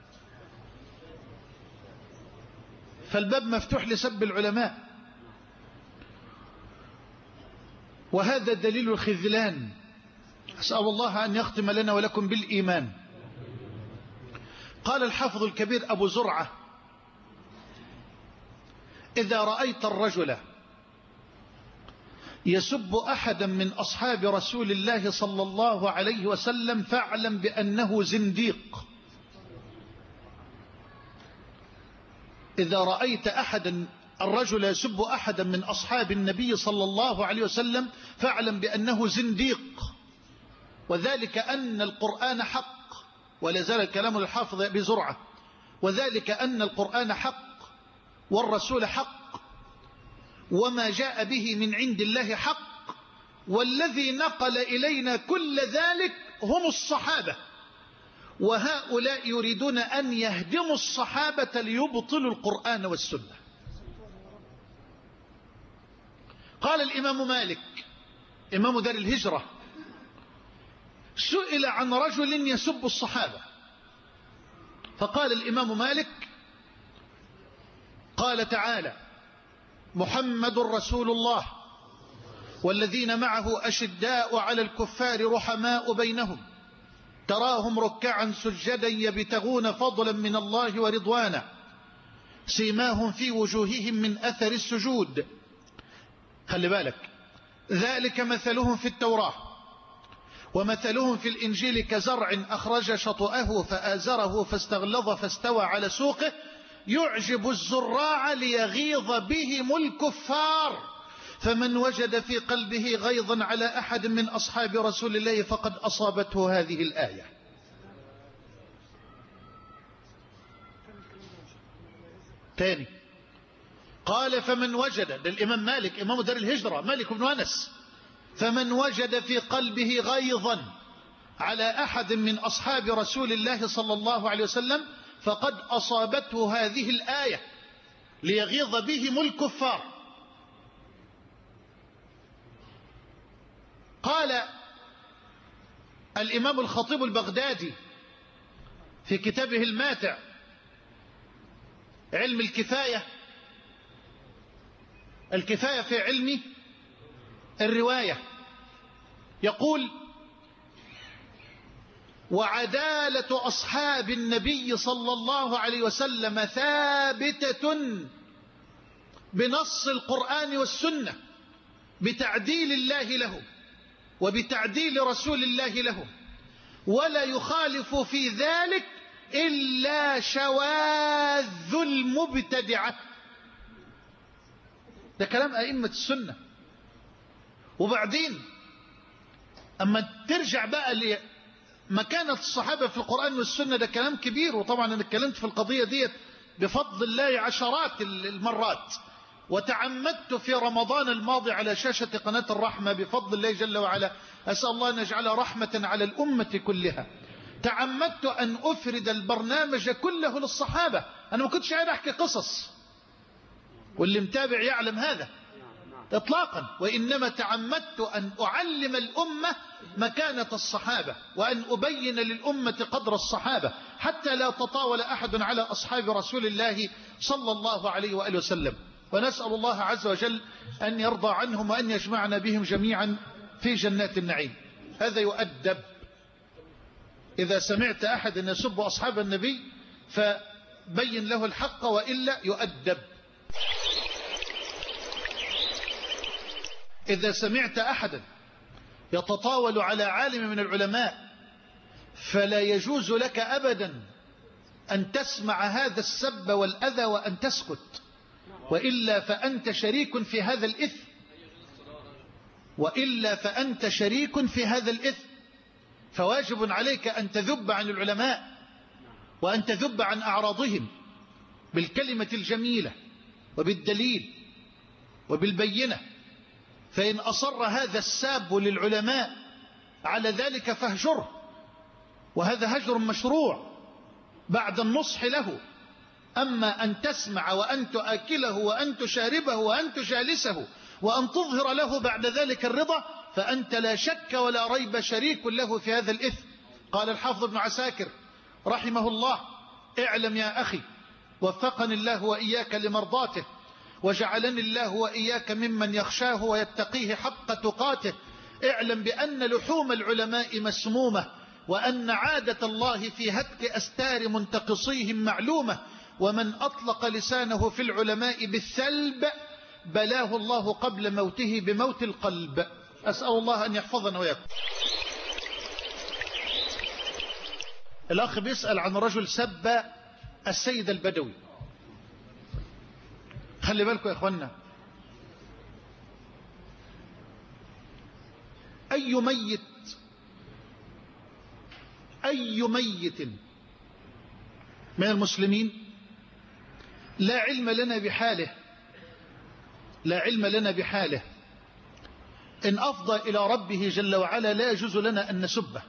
فالباب مفتوح لسب العلماء، وهذا دليل الخذلان. أسأل الله أن يختم لنا ولكم بالإيمان. قال الحافظ الكبير أبو زرعة: إذا رأيت الرجل يسب أحدا من أصحاب رسول الله صلى الله عليه وسلم فاعلم بأنه زنديق. إذا رأيت الرجل يسب أحدا من أصحاب النبي صلى الله عليه وسلم فاعلم بأنه زنديق، وذلك أن القرآن حق. ولا زال كلام الحافظ أبي زرعة: وذلك أن القرآن حق والرسول حق وما جاء به من عند الله حق، والذي نقل إلينا كل ذلك هم الصحابة، وهؤلاء يريدون أن يهدموا الصحابة ليبطلوا القرآن والسنة. قال الإمام مالك إمام دار الهجرة: سئل عن رجل يسب الصحابة، فقال الإمام مالك: قال تعالى: محمد رسول الله والذين معه أشداء على الكفار رحماء بينهم تراهم ركعا سجدا يبتغون فضلا من الله ورضوانا سيماهم في وجوههم من أثر السجود. خلي بالك، ذلك مثلهم في التوراة ومثلهم في الإنجيل كزرع أخرج شطأه فآزره فاستغلظ فاستوى على سوقه يعجب الزراع ليغيظ بهم الكفار، فمن وجد في قلبه غيظا على أحد من أصحاب رسول الله فقد أصابته هذه الآية. تاني قال: فمن وجد، للإمام مالك إمام دار الهجرة مالك بن أنس، فمن وجد في قلبه غيظا على أحد من أصحاب رسول الله صلى الله عليه وسلم فقد أصابته هذه الآية ليغيظ بهم الكفار. قال الإمام الخطيب البغدادي في كتابه الماتع علم الكفاية في علم الرواية، يقول: وعدالة أصحاب النبي صلى الله عليه وسلم ثابتة بنص القرآن والسنة، بتعديل الله له وبتعديل رسول الله له، ولا يخالف في ذلك إلا شواذ المبتدعة. ده كلام أئمة السنة. وبعدين أما ترجع بقى لمكانة الصحابة في القرآن والسنة، ده كلام كبير. وطبعا أنا اتكلمت في القضية ديت بفضل الله عشرات المرات، وتعمدت في رمضان الماضي على شاشة قناة الرحمة بفضل الله جل وعلا، أسأل الله أن يجعل رحمة على الأمة كلها، تعمدت أن أفرد البرنامج كله للصحابة. أنا ما كنتش قاعد أحكي قصص، واللي متابع يعلم هذا إطلاقا، وإنما تعمدت أن أعلم الأمة مكانة الصحابة، وأن أبين للأمة قدر الصحابة، حتى لا تطاول أحد على أصحاب رسول الله صلى الله عليه وآله وسلم. ونسأل الله عز وجل أن يرضى عنهم وأن يجمعنا بهم جميعا في جنات النعيم. هذا يؤدب. إذا سمعت أحد أن يسب أصحاب النبي فبين له الحق، وإلا يؤدب. إذا سمعت أحدا يتطاول على عالم من العلماء فلا يجوز لك أبدا أن تسمع هذا السب والأذى وأن تسكت، وإلا فأنت شريك في هذا الإثم، وإلا فأنت شريك في هذا الإثم. فواجب عليك أن تذب عن العلماء وأن تذب عن أعراضهم بالكلمة الجميلة وبالدليل وبالبينة. فإن أصر هذا الساب للعلماء على ذلك فاهجره، وهذا هجر مشروع بعد النصح له. أما أن تسمع وأن تؤكله وأن تشاربه وأن تجالسه وأن تظهر له بعد ذلك الرضا، فأنت لا شك ولا ريب شريك له في هذا الإثم. قال الحافظ ابن عساكر رحمه الله: اعلم يا أخي وفقني الله وإياك لمرضاته، وجعلني الله وإياك ممن يخشاه ويتقيه حق تقاته. اعلم بأن لحوم العلماء مسمومة، وأن عادة الله في هتك أستار منتقصيهم معلومة، ومن أطلق لسانه في العلماء بالثلب بلاه الله قبل موته بموت القلب. أسأل الله أن يحفظنا وياكم. الأخ بيسأل عن رجل سب السيد البدوي. خلي بالكم يا إخوانا، أي ميت من المسلمين لا علم لنا بحاله إن أفضى إلى ربه جل وعلا لا يجوز لنا أن نسبه،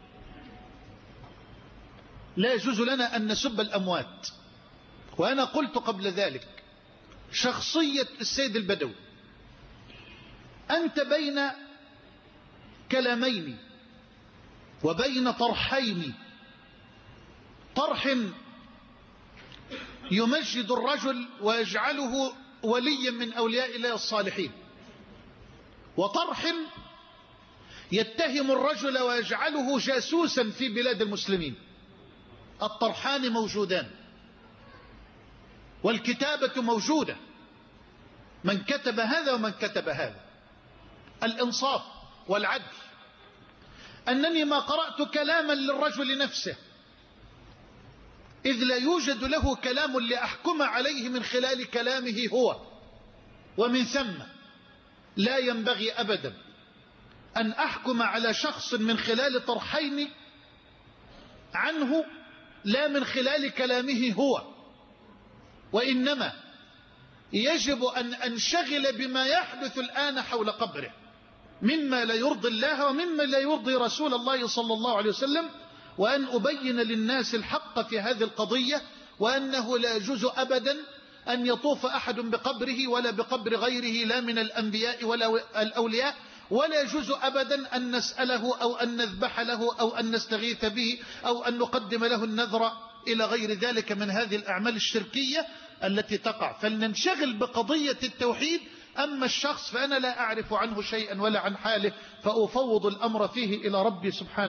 لا يجوز لنا أن نسب الأموات. وأنا قلت قبل ذلك شخصية السيد البدوي، أنت بين كلامين وبين طرحين: طرح يمجد الرجل ويجعله وليا من أولياء الله الصالحين، وطرح يتهم الرجل ويجعله جاسوسا في بلاد المسلمين. الطرحان موجودان، والكتابة موجودة، من كتب هذا ومن كتب هذا. الإنصاف والعدل أنني ما قرأت كلاما للرجل نفسه، إذ لا يوجد له كلام لأحكم عليه من خلال كلامه هو، ومن ثم لا ينبغي أبدا أن أحكم على شخص من خلال طرحين عنه لا من خلال كلامه هو، وإنما يجب أن أنشغل بما يحدث الآن حول قبره مما لا يرضي الله ومما لا يرضي رسول الله صلى الله عليه وسلم، وأن أبين للناس الحق في هذه القضية، وأنه لا يجوز أبدا أن يطوف أحد بقبره ولا بقبر غيره لا من الأنبياء ولا الأولياء، ولا يجوز أبدا أن نسأله أو أن نذبح له أو أن نستغيث به أو أن نقدم له النذر إلى غير ذلك من هذه الأعمال الشركية التي تقع. فلننشغل بقضية التوحيد. أما الشخص فأنا لا أعرف عنه شيئا ولا عن حاله، فأفوض الأمر فيه إلى ربي سبحانه